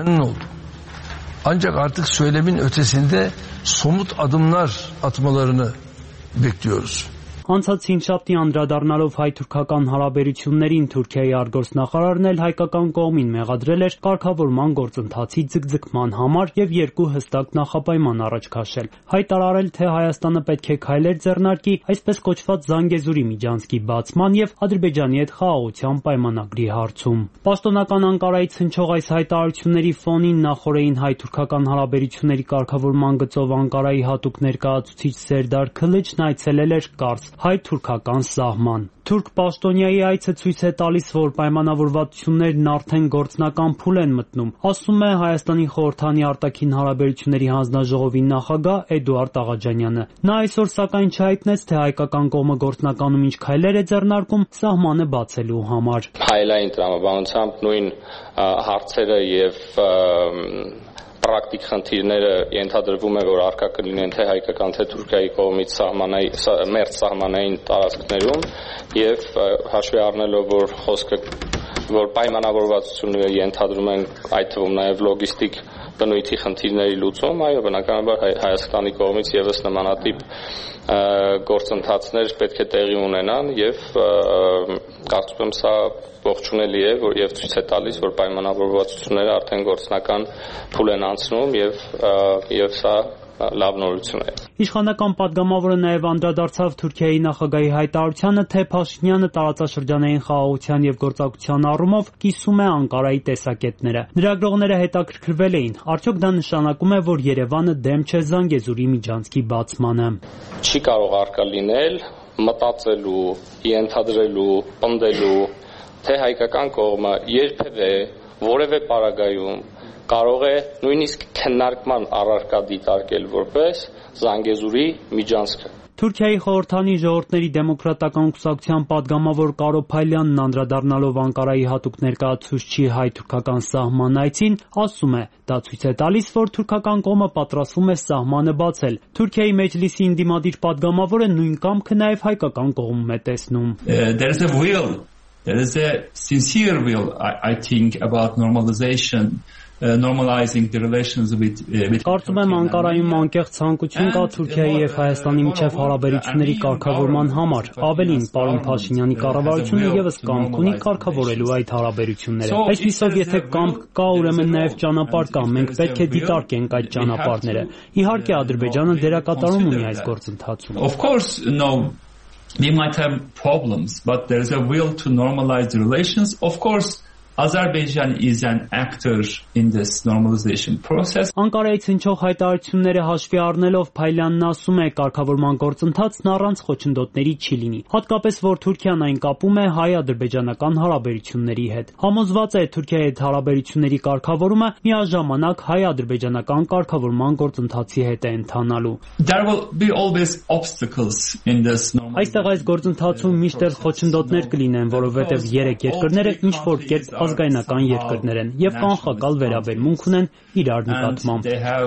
Ancak artık söylemin ötesinde somut adımlar atmalarını bekliyoruz. Անցած հինգշաբթի անդրադառնալով հայ-թուրքական հարաբերություններին Թուրքիայի արտգործնախարարն էլ հայկական կողմին մեղադրել էր կարգավորման գործընթացի ձգձգման համար եւ երկու հստակ նախապայման առաջ քաշել։ Հայտարարել, թե Հայաստանը պետք է քայլեր ձեռնարկի այսպես կոչված Զանգեզուրի միջանցքի բացման եւ Ադրբեջանի հետ խաղաղության պայմանագրի հարցում։ Պաշտոնական Անկարայից հնչող այս հայտարարությունների ֆոնին նախորդին հայ-թուրքական հարաբերությունների կարգավորման գծով Անկարայի հատուկ ներկայացուցիչ Սերդար Քլիչն այցելել էր Կարս հայ-թուրքական սահման։ Թուրք պաշտոնյայի այցը ցույց է տալիս, որ պայմանավորվածություններն արդեն գործնական փուլ են մտնում, ասում է Հայաստանի խորհրդանի արտաքին հարաբերությունների հանձնաժողովի նախագահ Էդուարդ Աղաջանյանը։ Նա այսօր սակայն չհայտնեց, թե հայկական կողմը գործնականում ինչ քայլեր է ձեռնարկում սահմանը բացելու համար։ Հայլային տրամաբանությամբ նույն հարցերը եւ պրակտիկ խնդիրները ենթադրվում է, որ արկա կլինեն թե հայկական, թե Թուրքիայի կողմից մերձ սահմանային տարածքներում եւ հաշվի առնելով, որ խոսքը որ պայմանավորվածությունները ենթադրում են այդ թվում նաեւ լոգիստիկ բնույթի խնդիրների լուծում, այո, բնականաբար Հայաստանի կողմից եւս նմանատիպ գործընթացներ պետք է տեղի ունենան եւ կարծում եմ սա ողջունելի է եւ ցույց է տալիս, որ պայմանավորվածությունները արդեն գործնական փուլ են անցնում եւ եւ սա լավ նորություն է։ Իշխանական падգամավորը նաև անդրադարձավ Թուրքիայի նախագահի հայտարարությանը, թե Փաշինյանը տարածաշրջանային խաղաղության եւ գործակցության առումով կիսում է Անկարայի տեսակետները։ Լրագրողները հետաքրքրվել էին, արդյոք դա նշանակում է, որ Երևանը դեմ չէ Զանգեզուրի միջանցքի բացմանը։ Չի կարող արկա լինել մտածելու, ենթադրելու, պնդելու, թե հայկական կողմը երբևէ որևէ պարագայում կարող է նույնիսկ քննարկման առարկա դիտարկել որպես Զանգեզուրի միջանցքը։ Թուրքիայի խորհրդանի ժողովրդների դեմոկրատական կուսակցության падգամավոր Կարո Փայլյանն անդրադառնալով Անկարայի հատուկ ներկայացուցչի հայ-թուրքական սահման այցին, ասում է, դա ցույց է տալիս, որ թուրքական կողմը պատրաստվում է սահմանը բացել։ Թուրքիայի մեջլիսի ինդիմադիր падգամավորը նույն կամքը նաև հայկական կողմում է տեսնում։ There is a will, there is a sincere will, I, I think, about normalization. Normalizing the relations with with Կարծում եմ Անկարայում անկեղծ ցանկություն կա Թուրքիայի եւ Հայաստանի միջև հարաբերությունների կարգավորման համար։ Ավելին, պարոն Փաշինյանի կառավարությունը եւս կամք ունի կարգավորելու այդ հարաբերությունները։ Այսպիսով, եթե կամք կա, ուրեմն նաեւ ճանապարհ կա, մենք պետք է դիտարկենք այդ ճանապարհները։ Իհարկե, Ադրբեջանը դերակատարում ունի այս գործընթացում։ Of course, no, we might have problems, but there is a will to normalize the relations. Of course, Azerbaijan is an actor in this normalization process. Անկարայից հնչող հայտարարությունները հաշվի առնելով Փայլյանն ասում է, կարգավորման գործընթացն առանց խոչընդոտների չի լինի։ Հատկապես, որ Թուրքիան այն կապում է հայ-ադրբեջանական հարաբերությունների հետ։ Համոզված է Թուրքիայի հետ հարաբերությունների կարգավորումը միաժամանակ հայ-ադրբեջանական կարգավորման գործընթացի հետ է ընթանալու։ There will be always obstacles in this. Այստեղ այս գործընթացում միշտ էլ խոչընդոտներ կլինեն, որովհետև երեք երկրները ինչ որ կերպ ազգայնական երկրներ են եւ կանխակալ վերաբերմունք ունեն իրար նկատմամբ։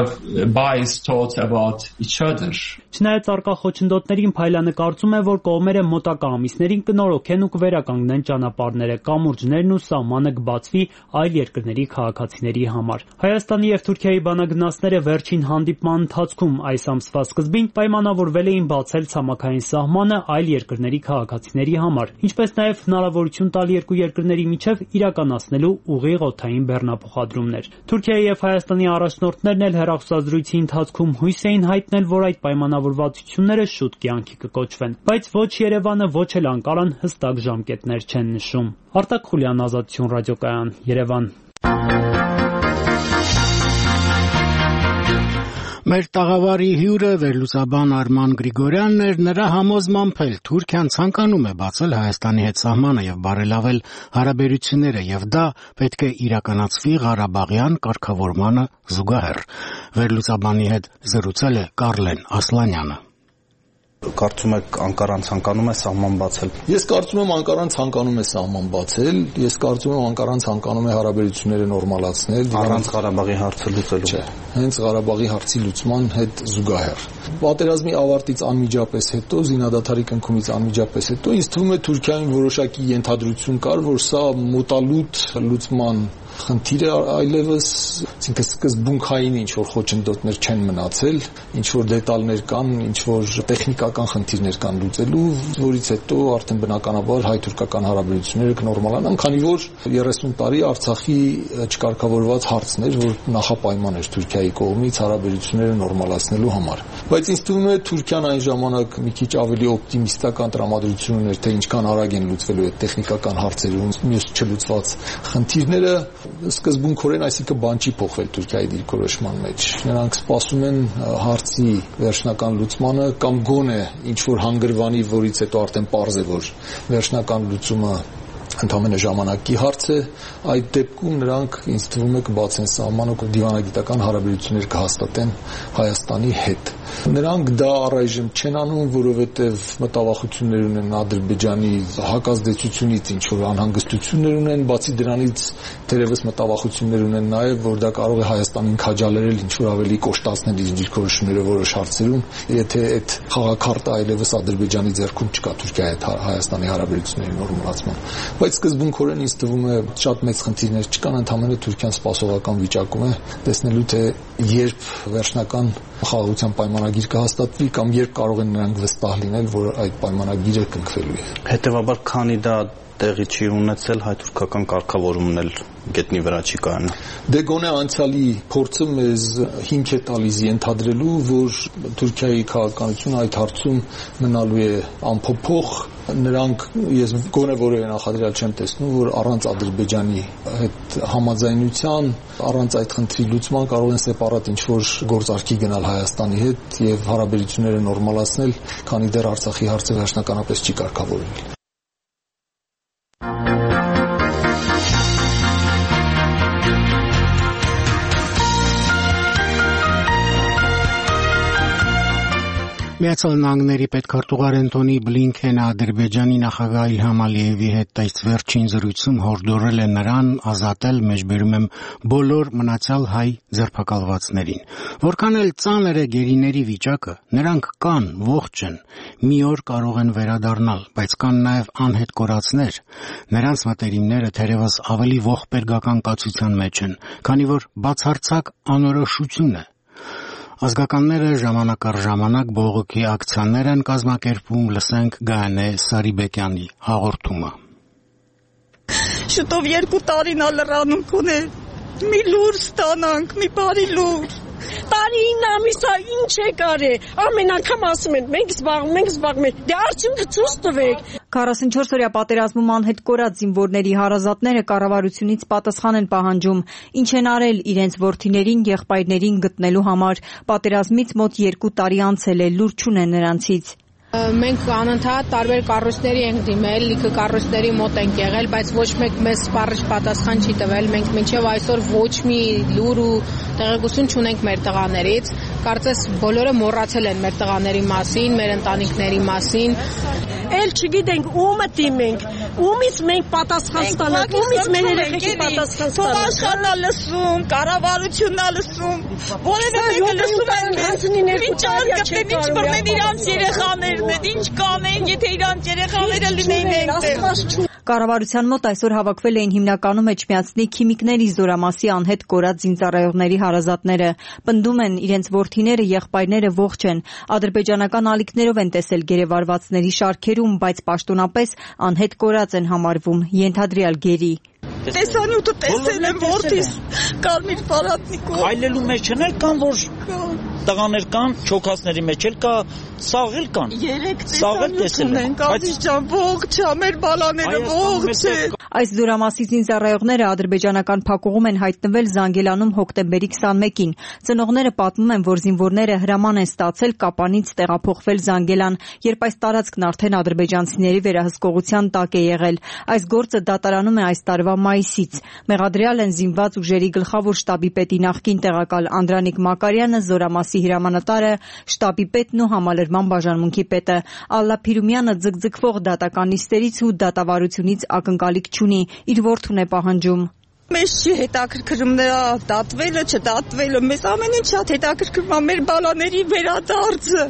Չնայած արկա խոչընդոտներին Փայլյանը կարծում է, որ կողմերը մոտակա ամիսներին կնորոգեն ու կվերականգնեն ճանապարհները, կամուրջներն ու սահմանը կբացվի այլ երկրների քաղաքացիների համար։ Հայաստանի եւ Թուրքիայի բանագնացները վերջին հանդիպման ընթացքում այս ամսվա սկզբին պայմանավորվել էին բացել ցամաքային սահմանը այլ երկրների քաղաքացիների համար, ինչպես նաեւ հնարավորություն տալ երկու երկրների միջև իրական իրականացնելու ուղիղ օդային բեռնափոխադրումներ։ Թուրքիայի եւ Հայաստանի առաջնորդներն էլ հեռախոսազրույցի ընթացքում հույս էին հայտնել, որ այդ պայմանավորվածությունները շուտ կյանքի կկոչվեն, բայց ոչ Երևանը, ոչ էլ Անկարան հստակ ժամկետներ չեն նշում։ Արտակ Խուլյան, Ազատություն ռադիոկայան, Երևան։ Մեր տաղավարի հյուրը վերլուծաբան Արման Գրիգորյանն էր, նրա համոզմամբ էլ Թուրքիան ցանկանում է բացել Հայաստանի հետ սահմանը եւ բարելավել հարաբերությունները, եւ դա պետք է իրականացվի Ղարաբաղյան կարգավորմանը զուգահեռ։ Վերլուծաբանի հետ զրուցել է Կարլեն Ասլանյանը։ Կարծում եք Անկարան ցանկանում է սահման բացել։ Ես կարծում եմ Անկարան ցանկանում է սահման բացել, ես կարծում եմ Անկարան ցանկանում է հարաբերությունները նորմալացնել առանց Ղարաբաղի հարցը լուծելու։ Չէ, հենց Ղարաբաղի հարցի լուծման հետ զուգահեռ։ Պատերազմի ավարտից անմիջապես հետո, զինադադարի կնքումից անմիջապես հետո ինձ թվում է Թուրքիային որոշակի ենթադրություն կար, որ սա մոտալուտ լուծման խնդիր է այլևս, այսինքն սկզբունքային ինչ որ խոչընդոտներ չեն մնացել, ինչ որ դետալներ կան, ինչ որ տեխնիկական խնդիրներ կան լուծելու, որից հետո արդեն բնականաբար հայ-թուրքական հարաբերությունները կնորմալանան, քանի որ երեսուն տարի Արցախի չկարգավորված հարցն էր, որ նախապայման էր Թուրքիայի կողմից հարաբերությունները նորմալացնելու համար։ Բայց ինձ թվում է Թուրքիան այն ժամանակ մի քիչ ավելի օպտիմիստական տրամադրություն ուներ, թե ինչքան արագ են լուծվելու այդ տեխնիկական հարցերը, մյուս չլուծված խնդիրները սկզբունքորեն, այսինքն բան չի փոխվել Թուրքիայի դիրքորոշման մեջ։ Նրանք սպասում են հարցի վերջնական լուծմանը կամ գոնե ինչ որ հանգրվանի, որից հետո արդեն պարզ է, որ վերջնական լուծումը ընդամենը ժամանակի հարց է, այդ դեպքում նրանք ինձ թվում է կբացեն սահմանը ու դիվանագիտական հարաբերություններ կհաստատեն Հայաստանի հետ։ Նրանք դա առայժմ չեն անում, որովհետև մտավախություններ ունեն Ադրբեջանի հակազդեցությունից, ինչ որ անհանգստություններ ունեն, բացի դրանից թերևս մտավախություններ ունեն նաև, որ դա կարող է Հայաստանին քաջալերել ինչ որ ավելի կոշտացնել իր դիրքորոշումները որոշ հարցերում, եթե այդ խաղաքարտը այլևս Ադրբեջանի ձեռքում չկա Թուրքիայի հետ Հայաստանի հարաբերությունների նորմալացման։ Բայց սկզբունքորեն ինձ թվում է շատ մեծ խնդիրներ չկան, ընդհանրապես Թուրքիան սպասողական վիճակում է, տեսնելու թե երբ վերջնական խաղաղության պայմանագիր կհաստատվի կամ երբ կարող են նրանք վստահ լինել, որ այդ պայմանագիրը կնքվելու է։ Հետևաբար, քանի դա տեղի չի ունեցել, հայ-թուրքական կարգավորումն էլ գետնի վրա չի կայանա։ Դե գոնե անցյալի փորձը մեզ հիմք է տալիս ենթադրելու, որ Թուրքիայի քաղաքականությունը այդ հարցում մնալու է անփոփոխ։ Նրանք ես գոնե որևէ նախադրյալ չեմ տեսնում, որ առանց Ադրբեջանի հետ համաձայնության, առանց այդ խնդրի լուծման կարող են սեպարատ ինչ-որ գործարքի գնալ Հայաստանի հետ եւ հարաբերությունները նորմալացնել, քանի դեռ Արցախի հարցը վերջնականապես չի կարգավորվել։ Միացյալ Նահանգների պետքարտուղար Անթոնի Բլինքենը Ադրբեջանի նախագահ Իլհամ Ալիևի հետ այս վերջին զրույցում հորդորել է նրան ազատել, մեջբերում եմ, բոլոր մնացյալ հայ ձերբակալվածներին։ Որքան էլ ծանր է գերիների վիճակը, նրանք կան, ողջ են, մի օր կարող են վերադառնալ, բայց կան նաև անհետ կորածներ։ Նրանց մտերիմները թերևս ավելի ողբերգական կացության մեջ են, քանի որ բացարձակ անորոշություն է։ Ազգականները ժամանակ առ ժամանակ բողոքի ակցիաներ են կազմակերպում, լսենք Գայանե Սարիբեկյանի հաղորդումը։ Շուտով երկու տարին ալռանում կունե, մի լուր ստանանք, մի բարի լուր։ Տարին ամիսա ինչ է կարե, ամեն անգամ ասում են, մենք զբաղվում, մենք զբաղվում ենք, դե արդյունքը ցույց տվեք։ քառասունչորս օրյա պատերազմում անհետ կորած զինվորների հարազատները կառավարությունից պատասխան են պահանջում, ինչ են արել իրենց որդիներին, եղբայրներին գտնելու համար։ Պատերազմից մոտ երկու տարի անցել է, լուր չունեն նրանցից։ Մենք անընդհատ տարբեր կառույցների ենք դիմել, լիքը կառույցների մոտ ենք եղել, բայց ոչ մեկ մեզ սպառիչ պատասխան չի տվել։ Մենք մինչև այսօր ոչ մի լուր ու տեղեկություն չունենք մեր տղաներից։ Կարծես բոլորը մոռացել են մեր տղաների մասին, մեր ընտանիքների մասին։ Էլ չգիտենք ումը դիմենք, ումից մենք պատասխան ստանանք, ումից մեր երեխեքի պատասխան ստանանք։ Թող աշխարհն է լսում, կառավարությունն է լսում, որևէ մեկը լսում են մեզ։ Ինչ արգտեն, ինչ բռնեն իրանց երեխաներն են, ինչ կանեն, եթե իրանց երեխաները լինեին այնտեղ։ Կառավարության մոտ այսօր հավաքվել էին հիմնականում Էջմիածնի քիմիկների զորամասի անհետ կորած զինծառայողների հարազատները։ Պնդում են իրենց որդիները, եղբայրները ողջ են։ Ադրբեջանական ալիքներով են տեսել գերեվարվածների շարքերում, բայց պաշտոնապես անհետ կորած են համարվում, ենթադրյալ գերի։ տեսանյութը տեսել եմ որդիս Կարմիր Պալատնիկով։ Այլելու մեջ չն էլ կան, որ տղաներ կան, չոքածների մեջ էլ կա, սաղ էլ կան։ Երեք տեսանյութ ունենք, Ազիզ ջան, ողջ է, մեր բալաները ողջ է։ Այս զորամասի զինծառայողները ադրբեջանական փակուղում են հայտնվել Զանգելանում հոկտեմբերի քսանմեկին։ Ծնողները պատմում են, որ զինվորները հրաման են ստացել Կապանից տեղափոխվել Զանգելան, երբ այս տարածքն արդեն ադրբեջանցիների վերահսկողության տակ է եղել։ Այս գործը դատարանում է այս տարվա մայիսից։ Մեղադրյալ են զինված ուժերի գլխավոր շտաբի պետի նախկին տեղակալ Անդրանիկ Մակարյանը, զորամասի հրամանատարը, շտաբի պետն ու համալրման բաժանմունքի պետը։ Ալլա Փիրումյանը ձգձգվող դատական նիստերից ու դատավարությունից ակնկալիք չունի, իր որդուն է պահանջում։ Մեզ չի հետաքրքրում նրա դատվելը, չդատվելը, մեզ ամեն ինչ շատ հետաքրքրում է մեր բալաների վերադարձը։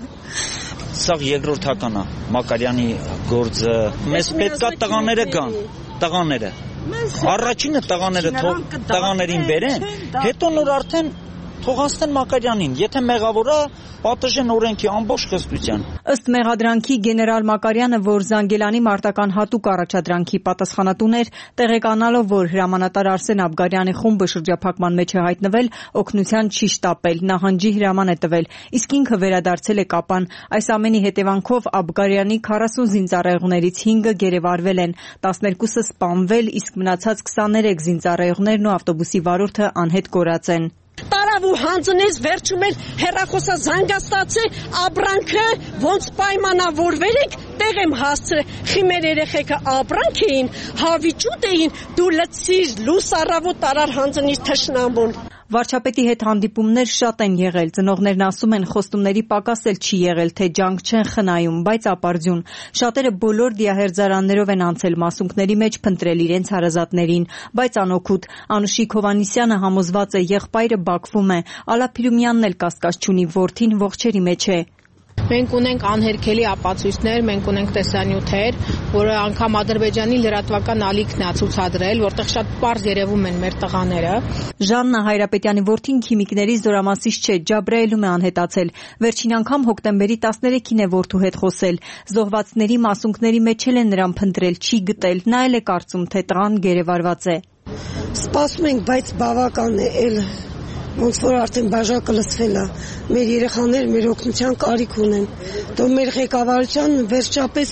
Սա երկրորդական է Մակարյանի գործը։ Մեզ պետք է տղաները գան, տղաները։ Առաջինը տղաները տղաներին բերեն, հետո նոր արդեն թողանցեն Մակարյանին, եթե մեղավոր է, պատժեն օրենքի ամբողջ խստության։ Ըստ մեղադրանքի գեներալ Մակարյանը, որ Զանգելանի մարտական հատուկ առաջադրանքի պատասխանատուն էր, տեղեկանալով, որ հրամանատար Արսեն Աբգարյանի խումբը շրջափակման մեջ է հայտնվել, օգնության չի շտապել, նահանջի հրաման է տվել, իսկ ինքը վերադարձել է Կապան։ Այս ամենի հետևանքով Աբգարյանի քառասուն զինծառայողներից հինգը գերեվարվել են, տասներկուսը սպանվել, իսկ մնացած քսաներեք զինծառայողներն ու ավտոբուսի վարորդը անհետ կորած են։ Տարավ ու հանձնեց վերջում էլ հեռախոսա զանգաստացե ապրանքը ոնց պայմանավորվել եք տեղ եմ հասցրել խիմեր երեխեքը ապրանք էին հավիճուտ էին դու լցիր լույս առավոտ տարար հանձնից թշնամուն։ Վարչապետի հետ հանդիպումներ շատ են եղել, ծնողներն ասում են խոստումների պակաս էլ չի եղել, թե ջանք չեն խնայում, բայց ապարդյուն։ Շատերը բոլոր դիահերձարաններով են անցել մասունքների մեջ փնտրել իրենց հարազատներին, բայց անօգուտ։ Անուշիկ Հովանիսյանը համոզված է, եղբայրը Բաքվում է, Ալա Փիրումյանն էլ կասկած չունի, որդին ողջերի մեջ է։ Մենք ունենք անհերքելի ապացույցներ, մենք ունենք տեսանյութեր, որը անգամ Ադրբեջանի լրատվական ալիքն է ցուցադրել, որտեղ շատ պարզ երևում են մեր տղաները։ Ժաննա Հայրապետյանի որդին քիմիկների զորամասից չէ, Ջաբրայելում է անհետացել։ Վերջին անգամ հոկտեմբերի տասներեքին է որդու հետ խոսել։ Զոհվածների մասունքների մեջ էլ են նրան փնտրել, չի գտել։ Նա էլ է կարծում, թե տղան գերեվարված է։ Սպասում ենք, բայց բավական է էլ ոնց որ արդեն բաժակը լսվել է, մեր երեխաները մեր օգնության կարիք ունեն, դու մեր ղեկավարության վերջապես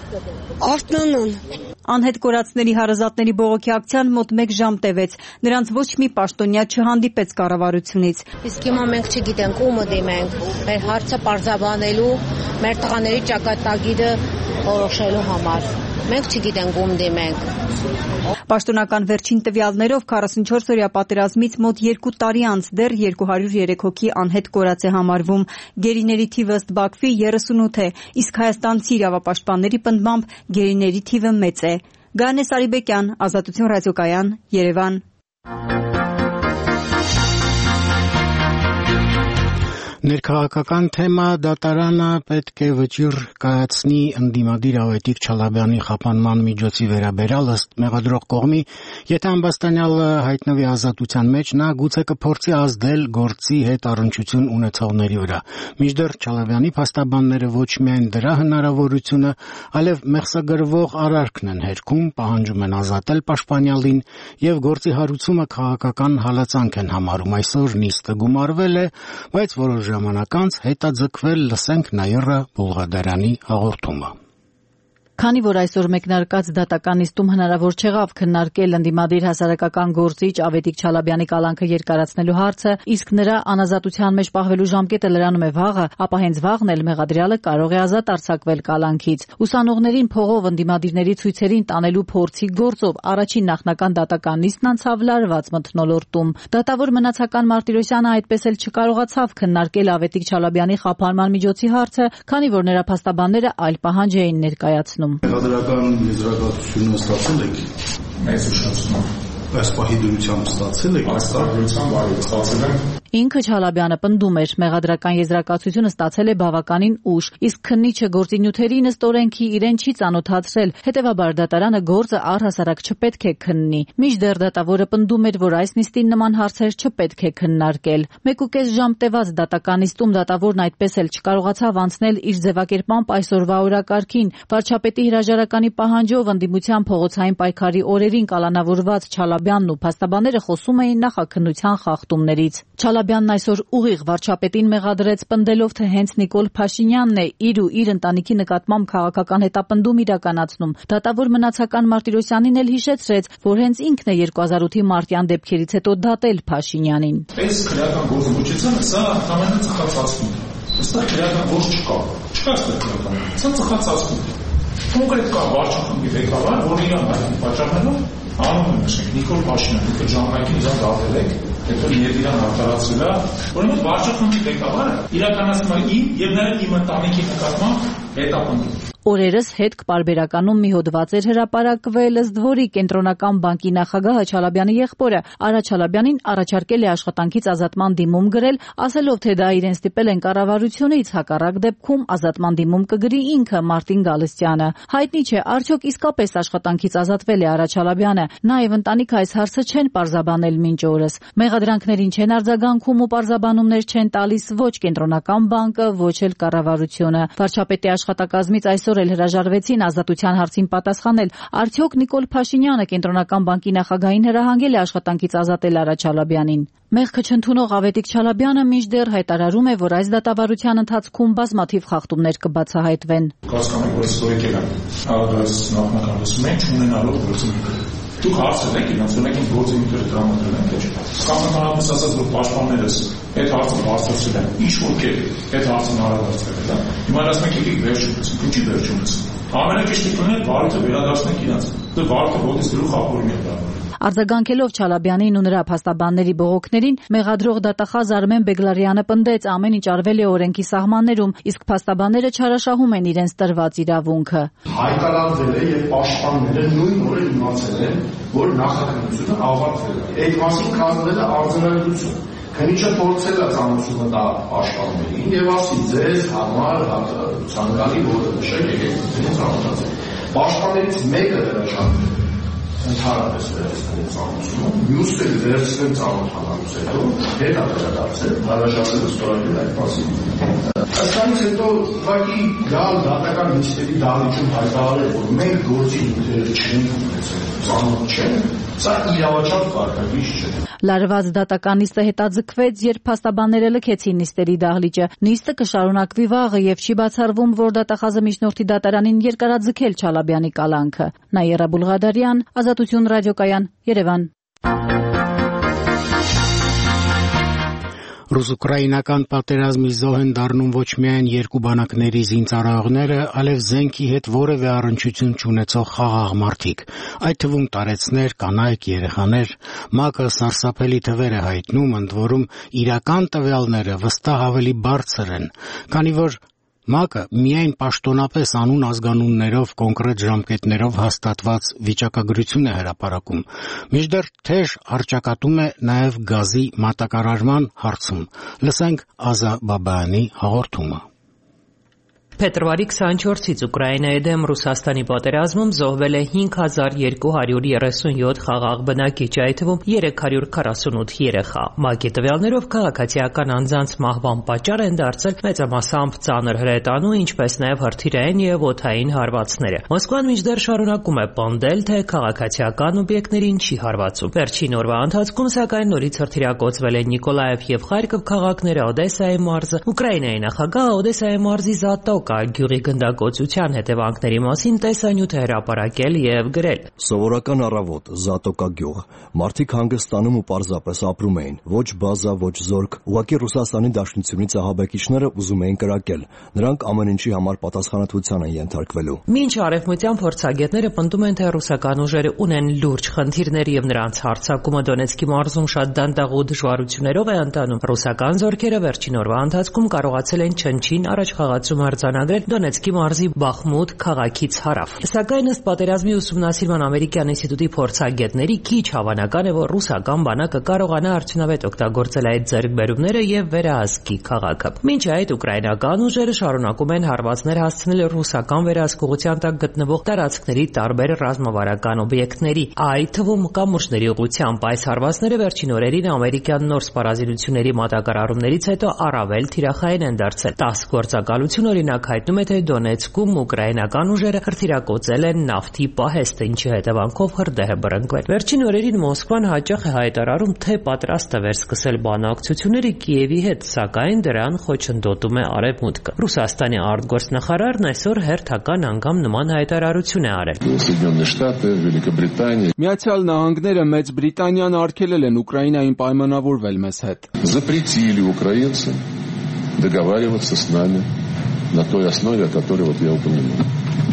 արթնանան։ Անհետ կորածների հարազատների բողոքի ակցիան մոտ մեկ ժամ տևեց, նրանց ոչ մի պաշտոնյա չհանդիպեց կառավարությունից։ Իսկ հիմա մենք չգիտենք ումը դիմենք, մեր հարցը պարզաբանելու, մեր տղաների ճակատագիրը որոշելու համար։ Մենք չգիտենք ում դիմենք։ Պաշտոնական վերջին տվյալներով քառասունչորս-օրյա պատերազմից մոտ երկու տարի անց դեռ երկու հարյուր երեք հոգի անհետ կորած է համարվում։ Գերիների թիվը ըստ Բաքվի երեսունութ է, իսկ հայաստանցի իրավապաշտպանների պնդմամբ գերիների թիվը մեծ է։ Գանե Սարիբեկյան, Ազատություն ռադիոկայան, Երևան։ Ներքաղաքական թեմա դատարանը պետք է վճիռ կայացնի ընդդիմադիր Ավետիք Չալաբյանի խափանման միջոցի վերաբերյալ ըստ մեղադրող կողմի, եթե ամբաստանյալը հայտնվի ազատության մեջ, նա գուցե կփորձի ազդել գործի հետ առնչություն ունեցողների վրա։ Մինչդեռ Չալաբյանի փաստաբանները ոչ միայն դրա հնարավորությունը, այլև մեղսագրվող արարքն են հերքում, պահանջում են ազատել պաշտպանյալին եւ գործի հարուցումը քաղաքական հալածանք են համարում։ Այսօր նիստը գումարվել է, բայց որոշ ժամանակ անց հետաձգվել, լսենք Նաիրա Բուլղադարյանի հաղորդումը։ Քանի որ այսօր մեկնարկած դատական նիստում հնարավոր չեղավ քննարկել ընդդիմադիր հասարակական գործիչ Ավետիք Չալաբյանի կալանքը երկարացնելու հարցը, իսկ նրա անազատության մեջ պահվելու ժամկետը լրանում է վաղը, ապա հենց վաղն էլ մեղադրյալը կարող է ազատ արձակվել կալանքից։ Ուսանողներին փողով ընդդիմադիրների ցույցերին տանելու փորձի գործով առաջին նախնական դատական նիստն անցավ լարված մթնոլորտում։ Դատավոր մնացական Մարտիրոսյանը այդպես էլ չկարողացավ քննարկել Ավետիք Չալաբյանի խափանման միջոցի հարցը, քանի որ նրա փաստաբանները այլ պահանջ էին ներկայացնում։ Մեղադրական եզրակացությունը ստացել եք։ Մեծ ուշացում։ Այս պահի դրությամբ ստացել եք։ Այս պահի դրությամբ այո, ստացել եմ։ Ինքը Չալաբյանը պնդում էր, մեղադրական եզրակացությունը ստացել է բավականին ուշ, իսկ քննիչը գործի նյութերի ըստ օրենքի իրեն չի ծանոթացրել, հետևաբար դատարանը գործը առհասարակ չպետք է քննի։ Մինչդեռ դատավորը պնդում էր, որ այս նիստին նման հարցեր չպետք է քննարկել։ Մեկուկես ժամ տևած դատական նիստում դատավորն այդպես էլ չկարողացավ անցնել իր ձևակերպամբ այսօրվա օրակարգին։ Վարչապետի հրաժարականի պահանջով ընդդիմության փողոցային պայքարի օրերին կալանավորված Չալաբյանն ու փաստաբանները խոսում էին նախաքննության խախտումներից։ Չալաբյանն այսօր ուղիղ վարչապետին մեղադրեց, պնդելով, թե հենց Նիկոլ Փաշինյանն է իր ու իր ընտանիքի նկատմամբ քաղաքական հետապնդում իրականացնում։ Դատավոր Մնացական Մարտիրոսյանին էլ հիշեցրեց, որ հենց ինքն է երկու հազար ութի մարտյան դեպքերից հետո դատել Փաշինյանին։ Այս քրեական գործողությունը սա ամենը ծխացածում է։ Այստեղ քրեական գործ չկա։ Չկա այստեղ քրեական։ Սա ծխացածում է։ Կոնկրետ կա վարչախմբի ղեկավար, որը իրան այդ պատճառներով անում է նշենք Նիկոլ Փաշինյանը, դուք ժամանակին իրան դատել եք, հետո իրան արտարացրել է, ուրեմն վարչախմբի ղեկավարը իրականացնում է իմ եւ նաեւ իմ ընտանիքի նկատմամբ հետապնդում։ Օրերս հետք պարբերականում մի հոդված էր հրապարակվել, ըստ որի Կենտրոնական բանկի նախագահը Չալաբյանի եղբորը Արա Չալաբյանին առաջարկել է աշխատանքից ազատման դիմում գրել, ասելով, թե դա իրեն ստիպել են կառավարությունից, հակառակ դեպքում ազատման դիմում կգրի ինքը Մարտին Գալստյանը։ Հայտնի չէ, արդյոք իսկապես աշխատանքից ազատվել է Արա Չալաբյանը, նաեւ ընտանիքը այս հարցը չեն պարզաբանել մինչ օրս։ Մեղադրանքներին չեն արձագանքում ու պարզաբանումներ չեն տալիս ոչ Կենտրոնական բանկը, ոչ էլ կառավարությունը։ Վարչապետի աշխատակազմից այսօր էլ հրաժարվեցին ազատության հարցին պատասխանել, արդյոք Նիկոլ Փաշինյանը Կենտրոնական բանկի նախագահին հրահանգել է աշխատանքից ազատել Արա Չալաբյանին։ Մեղքը չընդունող Ավետիք Չալաբյանը մինչդեռ հայտարարում է, որ այս դատավարության ընթացքում բազմաթիվ խախտումներ կբացահայտվեն։ Կասկանում որ ստորեկել են, աղդաս նախնական լսում են, չունենալով գործունեություն։ Դուք հարցել եք, իրանց ունեք գործունեությունը տրամադրել են, թե չէ։ Կանոնավորապես ասած, որ պաշտպաններս այդ հարցը բարձրացրել են, ինչ որ կերպ այդ հարցը հարաբերացրել են։ Հիմա ասում եք, եկեք վերջում լսենք, ինչի վերջում լսենք։ Ամենակիչն է վարույթը վերադարձնենք իրանց։ Դա վարույթը ոտից գրող խաղորում է դա։ Արձագանքելով Չալաբյանին ու նրա փաստաբանների բողոքներին, մեղադրող դատախազ Արմեն Բեգլարյանը պնդեց, ամեն ինչ արվել է օրենքի սահմաններում, իսկ փաստաբանները չարաշահում են իրենց տրված իրավունքը։ Հայտարարվել է եւ պաշտպանները նույն օրը իմացել են, որ նախաքննությունը ավարտվել է։ Այդ մասին կազմվել է արձանագրություն։ Քննիչը փորձել է ծանոթությունը տա պաշտպաններին եւ ասի ձեզ համար ցանկալի որը նշեք եկեք ծանոթացեք։ Պաշտպաններից մեկը հրաժարվել է ընդհանրապես վերցնել ծանոթությունը, մյուսը վերցնել ծանոթանալուց հետո հետ արտադրել, հրաժարվել ստորագրել այդ մասին։ Այստեղից հետո ուղղակի գալ դատական նիստերի դահլիճում հայտարարել, որ մենք գործի նյութերը չենք ունեցել, ծանոթ չենք, սա իրավաչափ կարգավիճ չէ։ Լարված դատական նիստը հետաձգվեց, երբ փաստաբանները լքեցին նիստերի դահլիճը։ Նիստը կշարունակվի վաղը եւ չի բացառվում, որ դատախազը միջնորդի դատարանին երկարաձգել Չալաբյանի կալանքը։ Նաիրա Բուլղադարյան, Ազատություն ռադիոկայան, Երևան։ Ռուս-ուկրաինական պատերազմի զոհ են դառնում ոչ միայն երկու բանակների զինծառայողները, այլև զենքի հետ որևէ առնչություն չունեցող խաղաղ մարդիկ, այդ թվում տարեցներ, կանայք, երեխաներ։ ՄԱԿ-ը սարսափելի թվեր է հայտնում, ընդ որում իրական տվյալները վստահ ավելի բարձր են, քանի որ ՄԱԿ-ը միայն պաշտոնապես անուն ազգանուններով, կոնկրետ ժամկետներով հաստատված վիճակագրություն է հրապարակում։ Մինչդեռ թեժ առճակատում է նաև գազի մատակարարման հարցում։ Լսենք Ազա Բաբայանի հաղորդումը։ Փետրվարի քսանչորսից Ուկրաինայի դեմ Ռուսաստանի պատերազմում զոհվել է հինգ հազար երկու հարյուր երեսունյոթ խաղաղ բնակիչ, այդ թվում երեք հարյուր քառասունութ երեխա։ ՄԱԿ-ի տվյալներով քաղաքացիական անձանց մահվան պատճառ են դարձել մեծամասամբ ծանր հրետանու, ինչպես նաև հրթիռային եւ օդային հարվածները։ Մոսկվան մինչդեռ շարունակում է պնդել, թե քաղաքացիական օբյեկտներին չի հարվածում։ Վերջին օրվա ընթացքում սակայն նորից հրթիռակոծվել են Նիկոլաև եւ Խարկով քաղաքները, Օդեսայի մարզը։ Ուկրաինայի նախագահը Օդեսայի մարզի Զատոկ գյուղի գնդակոծության հետևանքների մասին տեսանյութ է հրապարակել եւ գրել. Սովորական առավոտ, Զատոկա գյուղ։ Մարդիկ հանգստանում ու պարզապես ապրում էին։ Ոչ բազա, ոչ զորք։ Ուղղակի Ռուսաստանի Դաշնությունից ահաբեկիչները ուզում էին կրակել։ Նրանք ամեն ինչի համար պատասխանատվության են ենթարկվելու։ Մինչ արևմտյան փորձագետները պնդում են, թե ռուսական ուժերը ունեն լուրջ խնդիրներ եւ նրանց հարձակումը Դոնեցկի մարզում շատ դանդաղ ու դժվարություններով է ընթանում, ռուսական զորքերը վերջին օրվա ընթացքում կարողացել են չնչին առաջխաղացում արձանագրել արձանագրել Դոնեցկի մարզի Բախմուտ քաղաքից հարավ։ Սակայն ըստ պատերազմի ուսումնասիրման ամերիկյան ինստիտուտի փորձագետների քիչ հավանական է, որ ռուսական բանակը կարողանա արդյունավետ օգտագործել այդ ձեռքբերումները եւ վերահսկի քաղաքը։ Մինչ այդ ուկրաինական ուժերը շարունակում են հարվածներ հասցնել ռուսական վերահսկողության տակ գտնվող տարածքների տարբեր ռազմավարական օբյեկտների, այդ թվում կամուրջների ուղղությամբ։ Այս հարվածները վերջին օրերին ամերիկյան նոր սպառազինությունների մատակարարումներից հետո առավել թիրախային են դարձել։ տասը գործակալություն օրինակ հայտնում է, թե Դոնեցկում ուկրաինական ուժերը հրթիռակոծել են նավթի պահեստը, ինչի հետևանքով հրդեհը բռնկվել։ Վերջին օրերին Մոսկվան հաճախ է հայտարարում, թե պատրաստ է վերսկսել բանակցությունները Կիևի հետ, սակայն դրան խոչընդոտում է Արևմուտքը։ Ռուսաստանի արտգործնախարարն այսօր հերթական անգամ նման հայտարարություն է արել։ Միացյալ Նահանգները, Մեծ Բրիտանիան արգելել են Ուկրաինային պայմանավորվել մեզ հետ։ Запретили украинцам договариваться с нами на той основе, о которой вот я упомянул.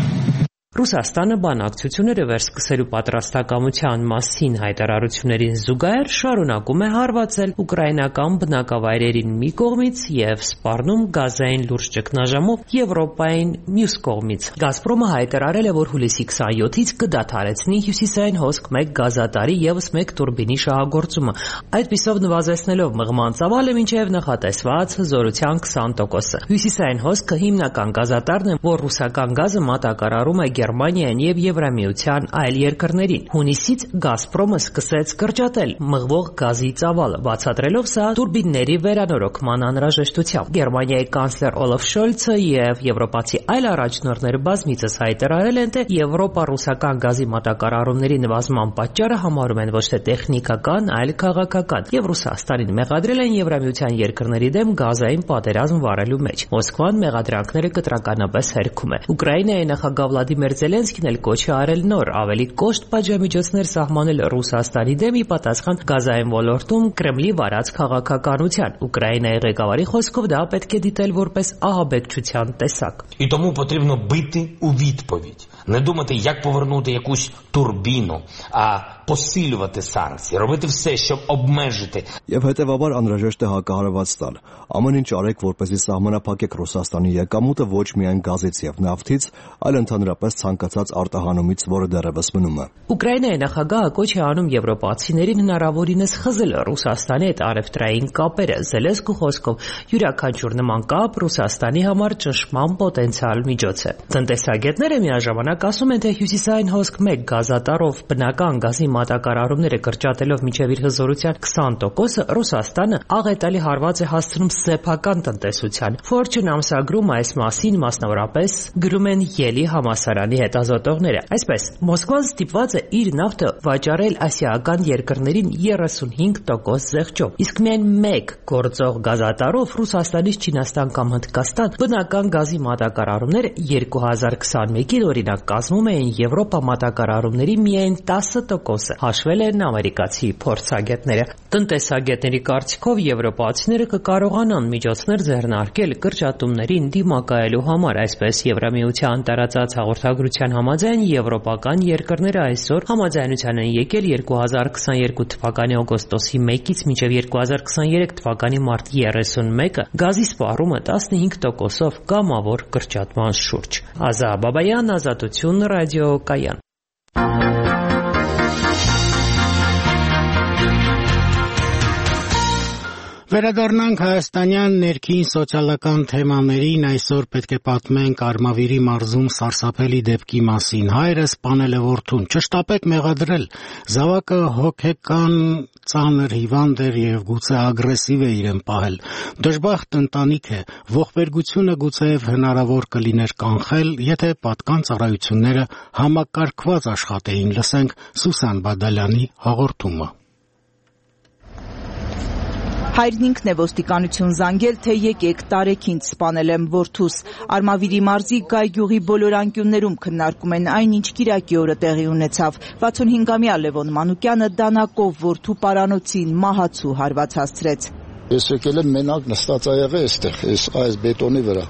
Ռուսաստանը բանակցությունները վերսկսելու պատրաստակամության մասին հայտարարություններին զուգահեռ շարունակում է հարվածել ուկրաինական բնակավայրերին մի կողմից եւ սպառնում գազային լուրջ ճգնաժամով Եվրոպային մյուս կողմից։ Գազպրոմը հայտարարել է, որ հուլիսի քսանյոթից կդադարեցնի հյուսիսային հոսք մեկ գազատարի եւս մեկ տուրբինի շահագործումը, այդպիսով նվազեցնելով մղման ծավալը մինչեւ նախատեսված հզորության քսան տոկոսը։ Հյուսիսային հոսքը հիմնական գազատարն է, որ ռուսական գազը մատակարարում է Գերմանիան եւ Եվրամիության այլ երկրներին։ Հունիսից Գազպրոմը սկսեց կրճատել մղվող գազի ծավալը, բացատրելով սա տուրբինների վերանորոգման անհրաժեշտությամբ։ Գերմանիայի կանցլեր Օլաֆ Շոլցը եւ եվրոպացի այլ առաջնորդները բազմիցս հայտարարել են, թե Եվրոպա-ռուսական գազի մատակարարումների նվազման պատճառը համարում են ոչ թե տեխնիկական, այլ քաղաքական, եւ Ռուսաստանին մեղադրել են Եվրամիության երկրների դեմ գազային պատերազմ վարելու մեջ։ Մոսկվան մեղադրանքները կտրականապես հերքում է։ Ուկրաինայի նախագահ Վլադիմիր Զելենսկին էլ կոչ է արել նոր ավելի կոշտ պատժամիջոցներ սահմանել Ռուսաստանի դեմ ի պատասխան գազային ոլորտում Կրեմլի վարած քաղաքականության։ Ուկրաինայի ղեկավարի խոսքով դա պետք է դիտել որպես ահաբեկչության տեսակ։ І тому потрібно бити у відповідь. Не думати, як повернути якусь турбіну, а посилювати санкції, робити все, щоб обмежити. Եվ հետևաբար անհրաժեշտ է հակահարված տալ։ Ամեն ինչ արեք, որպեսզի սահմանափակեք Ռուսաստանի եկամուտը ոչ միայն գազից եւ նավթից, այլ ընդհանրապես ցանկացած արտահանումից, որը դեռևս մնում է։ Ուկրաինայի նախագահը կոչ է անում եվրոպացիներին հնարավորինս խզել Ռուսաստանի հետ առևտրային կապերը։ Զելենսկու խոսքով յուրաքանչյուր նման կապ Ռուսաստանի համար ճնշման պոտենցիալ միջոց է։ Տնտեսագետները միաժամանակ ասում են, թե հյուսիսային հոսք մեկ գազատարով բնական գազի մատակարարումները կրճատելով մինչև իր հզորության քսան տոկոսը Ռուսաստանը աղետալի հարված է հասցնում սեփական տնտեսության։ Fortune ամսագրում այս մասին մասնավորապես գրում են Ելի համասարանի հետազոտողները։ Այսպես, Մոսկվան ստիպված է իր նավթը վաճառել ասիական երկրներին երեսունհինգ տոկոս զեղչով, իսկ միայն մեկ գործող գազատարով Ռուսաստանից Չինաստան կամ Հնդկաստան բնական գազի մատակարարումները երկու հազար քսանմեկին օրինակ կազմում էին Եվրոպա մատակարարումների միայն տասը տոկոսը, հաշվել են ամերիկացի փորձագետները։ Տնտեսագետների կարծիքով եվրոպացիները կկարողանան միջոցներ ձեռնարկել կրճատումներին դիմակայելու համար, այսպես Եվրամիության տարածած հաղորդագրության համաձայն եվրոպական երկրները այսօր համաձայնության են եկել երկու հազար քսաներկու թվականի օգոստոսի մեկից մինչև երկու հազար քսաներեք թվականի մարտի երեսունմեկը գազի սպառումը տասնհինգ տոկոսով կամավոր կրճատման շուրջ։ Ազա Բաբայան, Ազատություն, ռադիոկայան։ Վերադառնանք հայաստանյան ներքին սոցիալական թեմաներին, այսօր պետք է պատմենք Արմավիրի մարզում սարսափելի դեպքի մասին։ Հայրը սպանել է որդուն, չշտապեք մեղադրել, զավակը հոգեկան ծանր հիվանդ էր եւ գուցե ագրեսիվ է իրեն պահել։ Դժբախտ ընտանիք է, ողբերգությունը գուցեև հնարավոր կլիներ կանխել, եթե պատկան ծառայությունները համակարգված աշխատեին։ Լսենք Սուսան Բադալյանի հաղորդումը։ Հայրն ինքն է ոստիկանություն զանգել, թե եկեք տարեքին սպանել եմ որդուս։ Արմավիրի մարզի Գայ գյուղի բոլոր անկյուններում քննարկում են այն, ինչ կիրակի օրը տեղի ունեցավ։ վաթսունհինգամյա Լևոն Մանուկյանը դանակով որդու պարանոցին մահացու հարված հասցրեց։ Ես եկել եմ մենակ նստած ա եղել այստեղ, այս այս բետոնի վրա։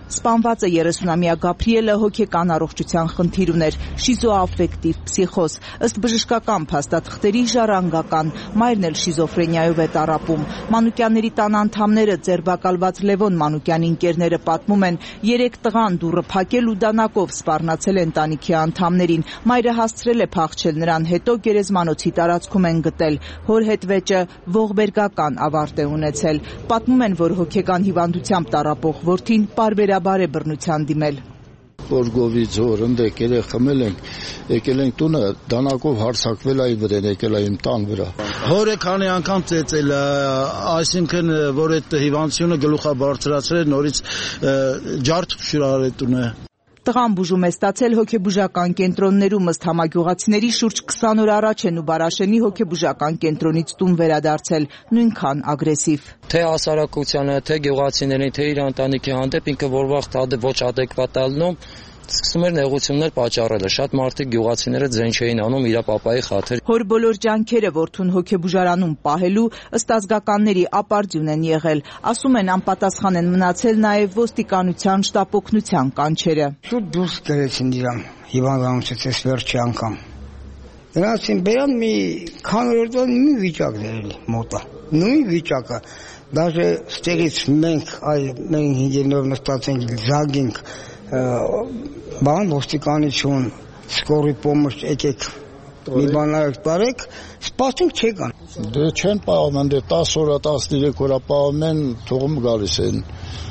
Սպանվածը երեսունամյա Գաբրիելը հոգեկան առողջության խնդիր ուներ, շիզոաֆեկտիվ պսիխոզ, ըստ բժշկական փաստաթղթերի ժառանգական, մայրն էլ շիզոֆրենիայով է տառապում։ Մանուկյանների տան անդամները ձերբակալված Լևոն Մանուկյանի ընկերները պատմում են, երեք տղան դուռը փակել ու դանակով սպառնացել են ընտանիքի անդամներին։ Մայրը հասցրել է փախչել նրան, հետո գերեզմանոցի տարածքում են գտել։ Հոր հետ վեճը ողբերգական ավարտ է ունեցել։ Պատմում են, որ հոգեկան հիվանդությամբ տառապող որդին պարբերաբար է բռնության դիմել։ Օրգովի ձոր ընդեկել է, խմել ենք, եկել ենք տունը, դանակով հարցակվել այ վրեն, եկել է իմ տան վրա։ Հորը քանի անգամ ծեծել, այսինքն, որ այդ հիվանդությունը գլուխա բարձրացրել, նորից ջարդ փշուրար է տունը։ Տղան բուժում է ստացել հոգեբուժական կենտրոններում, ըստ համագյուղացիների շուրջ քսան օր առաջ են ու Բարաշենի հոգեբուժական կենտրոնից տուն վերադարձել, նույնքան ագրեսիվ։ Թե հասարակությանը, թե գյուղացիներին, թե իր ընտանիքի հանդեպ ինքը որ վաղ ոչ ադեկվատ ալնում, սկսում էր նեղություններ պատճառելը։ Շատ մարդիկ գյուղացիները ձեն չէին անում իր պապայի խաթր։ Հոր բոլոր ջանքերը որդուն հոգեբուժարանում պահելու ըստ ազգականների ապարդյուն են եղել։ Ասում են անպատասխան են մնացել նաև ոստիկանության շտապօգնության կանչերը։ Շուտ դուրս գրեցին իրան հիվանդանոցից այս վերջի անգամ։ Նրանցին բերան մի քանի օր մի վիճակ դերել մոտը։ Նույն վիճակը։ Դաժե ստեղից մենք այ մենք ինժեներ նստած ենք զանգենք բան ոստիկանություն սկորի պոմոշ եկեք մի բանարեք տարեք սպասենք չեկան դե չեն պահում դե տասը օր տասներեք օր պահում են թողում գալիս են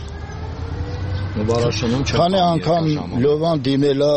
քանի անգամ Լևոն դիմելա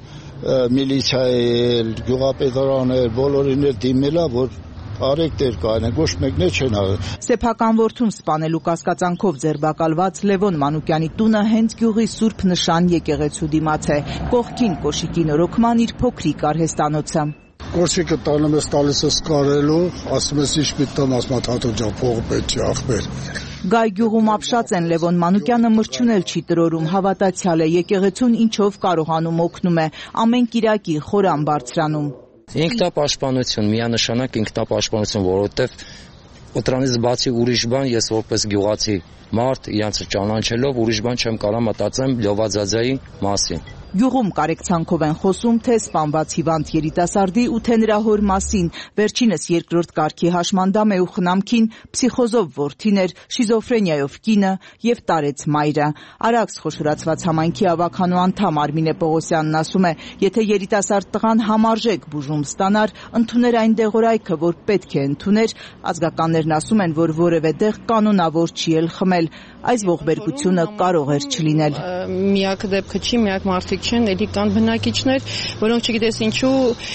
միլիցիայել գյուղապետարանել բոլորին էլ դիմելա որ Արեք դեր կայնեն, ոչ մեկն է չեն արել։ Սեփական որդուն սպանելու կասկածանքով ձերբակալված Լևոն Մանուկյանի տունը հենց գյուղի Սուրբ Նշան եկեղեցու դիմաց է։ Կողքին կոշիկի նորոգման իր փոքրիկ արհեստանոցը։ Կոշիկը տանում ես տալիս ես կարելու, ասում ես ինչ պիտամ, ասում հատո ջան, փողը պետք չի ախպեր։ Գայ գյուղում ապշած են Լևոն Մանուկյանը մրջունել չի տրորում, հավատացյալ է, եկեղեցուն ինչով կարողանում օգնում է, ամեն կիրակի խորան բարձրանում։ Ինքնապաշտպանություն, միանշանակ ինքնապաշտպանություն, որովհետև դրանից բացի ուրիշ բան ես որպես գյուղացի մարդ իրանց ճանաչելով ուրիշ բան չեմ կարող մտածեմ Լյովաձաձայի մասին։ Գյուղում կարեկցանքով են խոսում թե սպանված հիվանդ երիտասարդի ու թե նրա հոր մասին։ Վերջինս երկրորդ կարգի հաշմանդամ է ու խնամքին պսիխոզով որդին էր, շիզոֆրենիայով կինը եւ տարեց մայրը։ Արաքս խոշորացված համայնքի ավականու անդամ Արմինե Պողոսյանն ասում է, եթե երիտասարդ տղան համարժեք բուժում ստանար, ընդուներ այն դեղորայքը, որ պետք է ընդուներ, ազգականներն ասում են, որ որևէ դեղ կանոնավոր չի էլ խմել։ Այս ողբերգությունը կարող էր չլինել։ Միակ դեպքը չի, միակ մարդիկ չեն, էլի կան բնակիչներ, որոնք չգիտես ինչու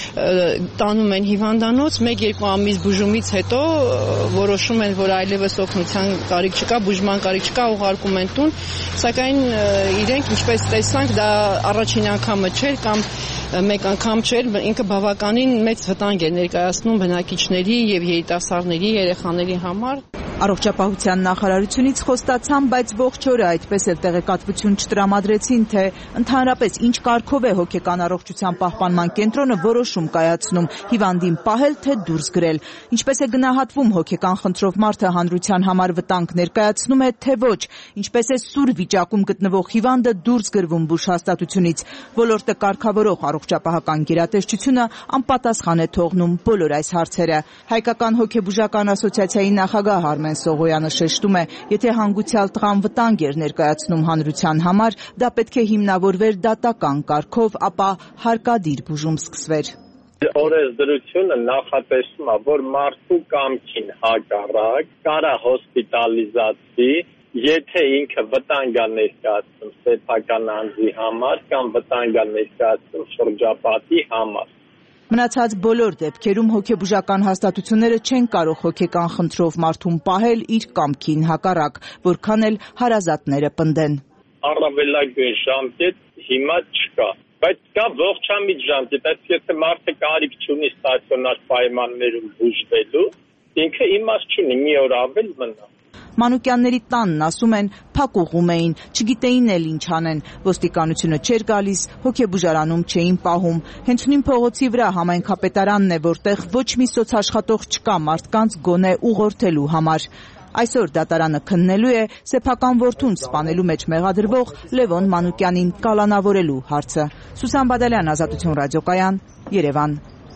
տանում են հիվանդանոց, մեկ-երկու ամիս բուժումից հետո որոշում են, որ այլևս օգնության կարիք չկա, բուժման կարիք չկա, ուղարկում են տուն, սակայն իրենք ինչպես տեսանք, դա առաջին անգամը չէր կամ մեկ անգամ չէր, ինքը բավականին մեծ վտանգ է ներկայացնում բնակիչների եւ երիտասարդների, երեխաների համար։ Առողջապահության նախարարությունից խոստացան, բայց ողջ օրը այդպես էլ տեղեկատվություն չտրամադրեցին, թե ընդհանրապես ինչ կարգով է հոգեկան առողջության պահպանման կենտրոնը որոշում կայացնում հիվանդին պահել, թե դուրս գրել։ Ինչպես է գնահատվում հոգեկան խնդրով մարդը հանրության համար վտանգ ներկայացնում է, թե ոչ, ինչպես է սուր վիճակում գտնվող հիվանդը դուրս գրվում բուժհաստատությունից։ Ոլորտը կարգավորող առողջապահական գերատեսչությունը անպատասխան է թողնում բոլոր այս հարցերը։ Հայկական հոգեբուժական ասոցիացիայի նախագահ Արմեն Սողոյանը շեշտում է, եթե հանգուցյալ տղան վտանգ էր ներկայացնում հանրության համար, դա պետք է հիմնավորվեր դատական կարգով, ապա հարկադիր բուժում սկսվեր։ Օրենսդրությունը նախատեսում է, որ մարդու կամքին հակառակ կարա հոսպիտալիզացվի, եթե ինքը վտանգ է ներկայացնում սեփական անձի համար կամ վտանգ է ներկայացնում շրջապատի համար։ Մնացած բոլոր դեպքերում հոգեբուժական հաստատությունները չեն կարող հոգեկան խնդրով մարդուն պահել իր կամքին հակառակ, որքան էլ հարազատները պնդեն։ Առավելագույն ժամկետ հիմա չկա, բայց կա ողջամիտ ժամկետ, այսինքն եթե մարդը կարիք չունի ստացիոնար պայմաններում բուժվելու, ինքը իմաստ չունի մի օր ավել մնա։ Մանուկյանների տանն ասում են փակուղում էին, չգիտեին էլ ինչ անեն, ոստիկանությունը չէր գալիս, հոգեբուժարանում չէին պահում։ Հենց նույն փողոցի վրա համայնքապետարանն է, որտեղ ոչ մի սոցաշխատող չկա մարդկանց գոնե ուղղորդելու համար։ Այսօր դատարանը քննելու է սեփական որդուն սպանելու մեջ մեղադրվող Լևոն Մանուկյանին կալանավորելու հարցը։ Սուսան Բադալյան, Ազատություն ռադիոկայան, Երևան։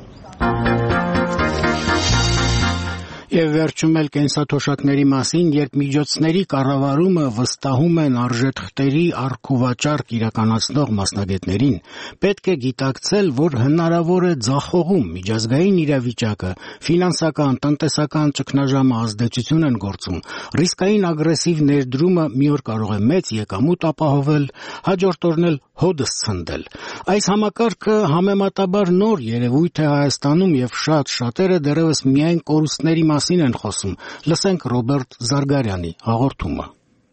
Եվ վերջում էլ կենսաթոշակների մասին, երբ միջոցների կառավարումը վստահում են արժեթղթերի առքուվաճառք իրականացնող մասնագետներին, պետք է գիտակցել, որ հնարավոր է ձախողում միջազգային իրավիճակը, ֆինանսական, տնտեսական ճգնաժամը ազդեցություն են գործում, ռիսկային ագրեսիվ ներդրումը մի օր կարող է մեծ եկամուտ ապահովել, հաջորդ օրն էլ հոդս ցնդել։ Այս համակարգը համեմատաբար նոր երևույթ է Հայաստանում եւ շատ շատերը դեռևս միայն կորուստների մասին են խոսում։ Լսենք Ռոբերտ Զարգարյանի հաղորդումը։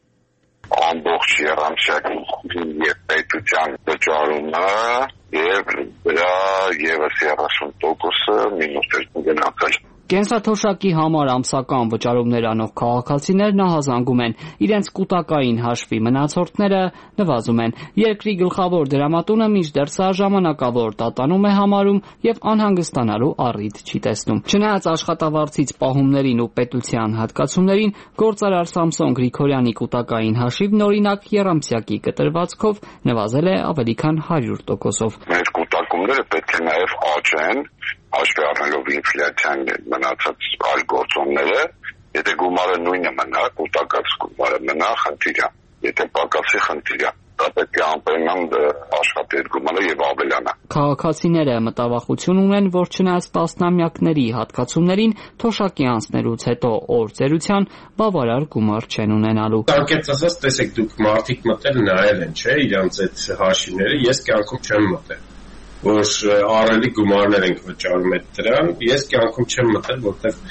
Ամբողջ երամսյակի եւ պետության վճարումը եւ դրա եւս երեսուն տոկոսը մինուս գնացել։ Կենսաթոշակի համար ամսական վճարումներ անող քաղաքացիներն ահազանգում են, իրենց կուտակային հաշվի մնացորդները նվազում են։ Երկրի գլխավոր դրամատունը մինչդեռ սա ժամանակավոր տատանում է համարում եւ անհանգստանալու առիթ չի տեսնում։ Չնայած աշխատավարձից պահումներին ու պետության հատկացումներին, գործարար Սամսոն Գրիգորյանի կուտակային հաշիվն օրինակ եռամսյակի կտրվածքով նվազել է ավելի քան հարյուր տոկոսով։ Մեր կուտակումները պետք է նաեւ աճեն, հաշվի առնելով ինֆլյացիան մնացած այլ գործոնները, եթե գումարը նույնը մնա, կուտակած գումարը մնա, խնդիր է, եթե պակասի խնդիր է, դա պետք է անպայման աշխատի այդ գումարը եւ ավելանա։ Քաղաքացիները մտավախություն ունեն, որ չնայած տասնամյակների հատկացումներին, թոշակի անցնելուց հետո օր ծերության բավարար գումար չեն ունենալու։ Անկեղծ ասած, տեսեք, դուք մարդիկ մտել նայել են, չէ՞, իրանց այդ հաշիվները, ես կյանքում չեմ մտել, որ առելի գումարներ ենք վճարում այդ դրան, ես կյանքում չեմ մտել,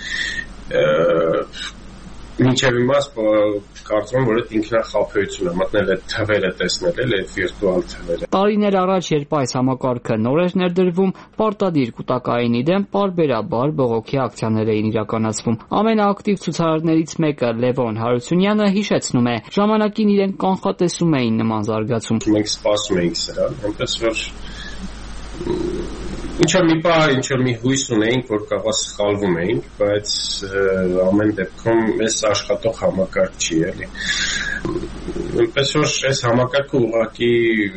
որտեղ մինչև իմաց կարծում եմ, որ այդ ինքնախաբեություն է, մտնել այդ թվերը տեսնել, այդ վիրտուալ թվերը։ Տարիներ առաջ, երբ այս համակարգը նոր էր ներդրվում, պարտադիր կուտակայինի դեմ պարբերաբար բողոքի ակցիաներ էին իրականացվում։ Ամենաակտիվ ցուցարարներից մեկը Լևոն Հարությունյանը հիշեցնում է, ժամանակին իրենք կանխատեսում էին նման զարգացում։ Մենք սպասում էինք սրան, այնպես որ ինչ-որ մի բան, ինչ-որ մի հույս ունեինք, որ կարող սխալվում էինք, բայց ամեն դեպքում այս աշխատող համակարգ չի, էլի։ Այնպես որ այս համակարգը ուղղակի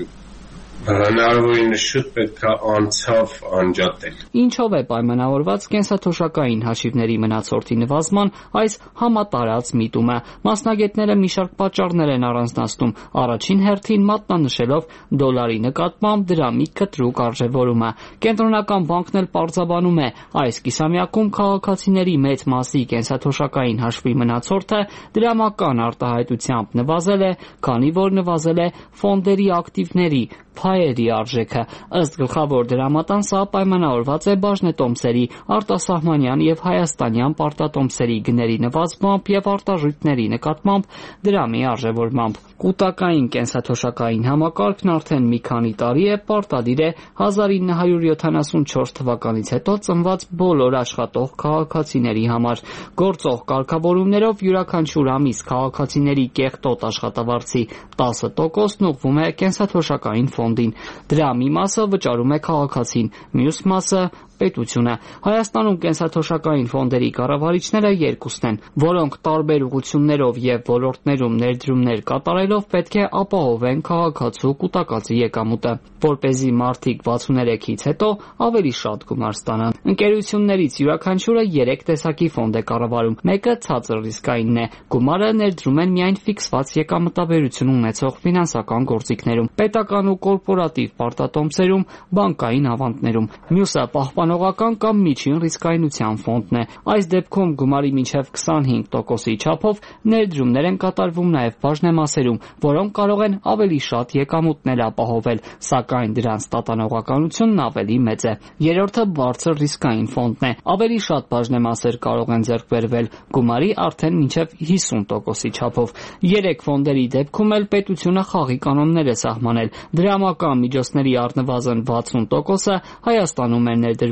հնարավորինս շուտ պետք է անցավ անջատել։ Ինչով է պայմանավորված կենսաթոշակային հաշիվների մնացորդի նվազման այս համատարած միտումը։ Մասնագետները մի շարք պատճառներ են առանձնացնում, առաջին հերթին մատնանշելով դոլարի նկատմամբ դրամի կտրուկ արժևորումը։ Կենտրոնական բանկն էլ պարզաբանում է, այս կիսամյակում քաղաքացիների մեծ մասի կենսաթոշակային հաշվի մնացորդը դրամական արտահայտությամբ նվազել է, քանի որ նվազել է ֆոնդերի ակտիվների փայերի արժեքը։ Ըստ գլխավոր դրամատան սա պայմանավորված է բաժնետոմսերի, արտասահմանյան եւ հայաստանյան պարտատոմսերի գների նվազմամբ եւ արտարժույթների նկատմամբ դրամի արժևորմամբ։ Կուտակային կենսաթոշակային համակարգն արդեն մի քանի տարի է պարտադիր է հազար ինը հարյուր յոթանասունչորս թվականից հետո ծնված բոլոր աշխատող քաղաքացիների համար։ Գործող կարգավորումներով յուրաքանչյուր ամիս քաղաքացիների կեղտոտ աշխատավարձի տասը տոկոսն ուղղվում է կենսաթոշակային ֆոնդին։ Դրա մի մասը վճարում է քաղաքացին, մյուս մասը պետությունը։ Հայաստանում կենսաթոշակային ֆոնդերի կառավարիչները երկուսն են, որոնք տարբեր ուղղություններով եւ ոլորտներում ներդրումներ կատարելով պետք է ապահովեն քաղաքացու կուտակածի եկամուտը, որպեսզի մարդիկ վաթսուներեքից հետո ավելի շատ գումար ստանան։ Ընկերություններից յուրաքանչյուրը երեք տեսակի ֆոնդ է կառավարում։ Մեկը ցածր ռիսկայինն է։ Գումարը ներդրում են միայն ֆիքսված եկամտաբերություն ունեցող ֆինանսական գործիքներում, պետական ու կորպորատիվ պարտատոմսերում, բանկային ավանդներում։ Մյուսը պահպանողական կամ միջին ռիսկայնության ֆոնդն է։ Այս դեպքում գումարի մինչև քսանհինգ տոկոսի չափով ներդրումներ են կատարվում նաև բաժնեմասերում, որոնք կարող են ավելի շատ եկամուտներ ապահովել, սակայն դրանց տատանողականությունն ավելի մեծ է։ Երրորդը բարձր ռիսկային ֆոնդն է։ Ավելի շատ բաժնեմասեր կարող են ձեռք բերվել, գումարի արդեն մինչև հիսուն տոկոսի չափով։ Երեք ֆոնդերի դեպքում էլ պետությունը խաղի կանոններ է սահմանել։ Դրամական միջոցների առնվազն վաթսուն տոկոսը Հայաստանում է ներդրվում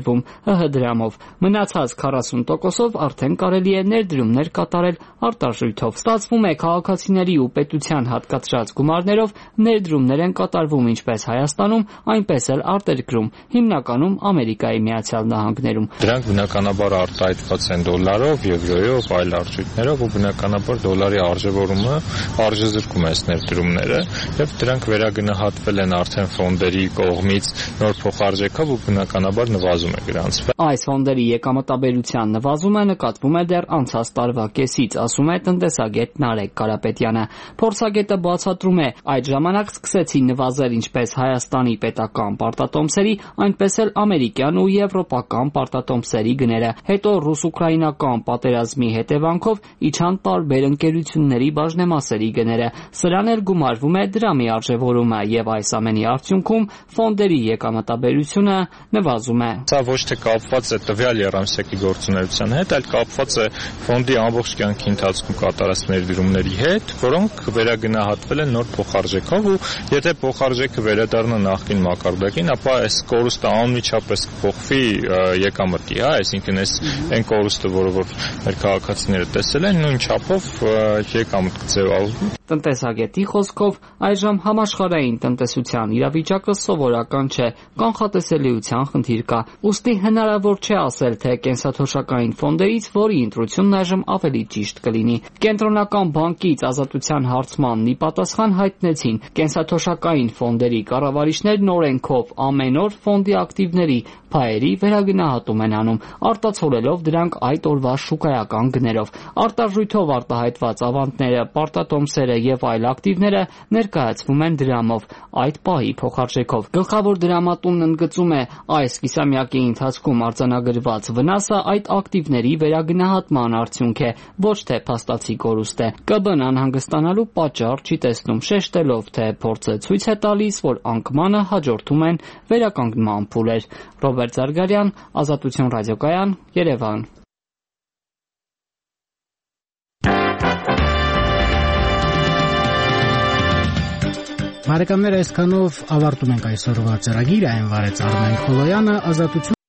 տրվում ՀՀ դրամով։ Մնացած քառասուն տոկոսով արդեն կարելի է ներդրումներ կատարել արտարժույթով։ Ստացվում է քաղաքացիների ու պետության հատկացրած գումարներով ներդրումներ են կատարվում ինչպես Հայաստանում, այնպես էլ արտերկրում, հիմնականում Ամերիկայի Միացյալ Նահանգներում։ Դրանք բնականաբար արտահայտված են դոլարով, եվրոյով, այլ արժույթներով ու բնականաբար դոլարի արժևորումը արժեզրկում է այս ներդրումները եւ դրանք վերագնահատվել են արդեն ֆոնդերի կողմից նոր փոխարժեքով ու բնականաբար նվազում է գրանցվել։ Այս ֆոնդերի եկամտաբերության նվազումը նկատվում է դեռ անցած տարվա կեսից, ասում է տնտեսագետ Նարեկ Կարապետյանը։ Փորձագետը բացատրում է, այդ ժամանակ սկսեցին նվազել ինչպես Հայաստանի պետական պարտատոմսերի, այնպես էլ ամերիկյան ու եվրոպական պարտատոմսերի գները։ Հետո ռուս-ուկրաինական պատերազմի հետևանքով իջան տարբեր ընկերությունների բաժնեմասերի գները։ Սրան էլ գումարվում է դրամի արժևորումը եւ այս ամենի արդյունքում ֆոնդերի եկամտաբերությունը նվազում է։ Սա ոչ թե կապված է տվյալ եռամսյակի գործունեության հետ, այլ կապված է ֆոնդի ամբողջ կյանքի ընթացքում կատարած ներդրումների հետ, որոնք վերագնահատվել են նոր փոխարժեքով ու եթե փոխարժեքը վերադառնա նախկին մակարդակին, ապա այս կորուստը անմիջապես կփոխվի եկամտի, հա, այսինքն այս այն կորուստը, որը որ մեր քաղաքացիները տեսել են, նույն չափով եկամուտ կձևավորվի։ Տնտեսագետի խոսքով այժմ համաշխարհային տնտեսության իրավիճակը սովորական չէ, կանխատեսելիության խնդիր կա։ Ուստի հնարավոր չէ ասել, թե կենսաթոշակային ֆոնդերից որի ընտրությունն այժմ ավելի ճիշտ կլինի։ Կենտրոնական բանկից ազատության հարցմանն ի պատասխան հայտնեցին, կենսաթոշակային ֆոնդերի կառավարիչներն օրենքով ամեն օր ֆոնդի ակտիվների փայերի վերագնահատում են անում, արտացոլելով դրանք այդ օրվա շուկայական գներով։ Արտարժույթով արտահայտված ավանդները, պարտատոմսերը եւ այլ ակտիվները ներկայացվում են դրամով, այդ պահի փոխարժեքով։ Գլխավոր դրամատունն ընդգծում է, այս կիսամյակի ընթացքում արձանագրված վնասը այդ ակտիվների վերագնահատման արդյունք է, ոչ թե փաստացի կորուստ է։ Կ B-ն անհանգստանալու պատճառ չի տեսնում, շեշտելով, թե փորձը ցույց է տալիս, որ անկմանը հաջորդում են վերականգնման փուլեր։ Ռոբերտ Զարգարյան, Ազատություն ռադիոկայան, Երևան։ Բարեկամներ, այսքանով ավարտում ենք այսօրվա ծրագիրը, այն վարեց Արմեն Խոլոյանը, Ազատություն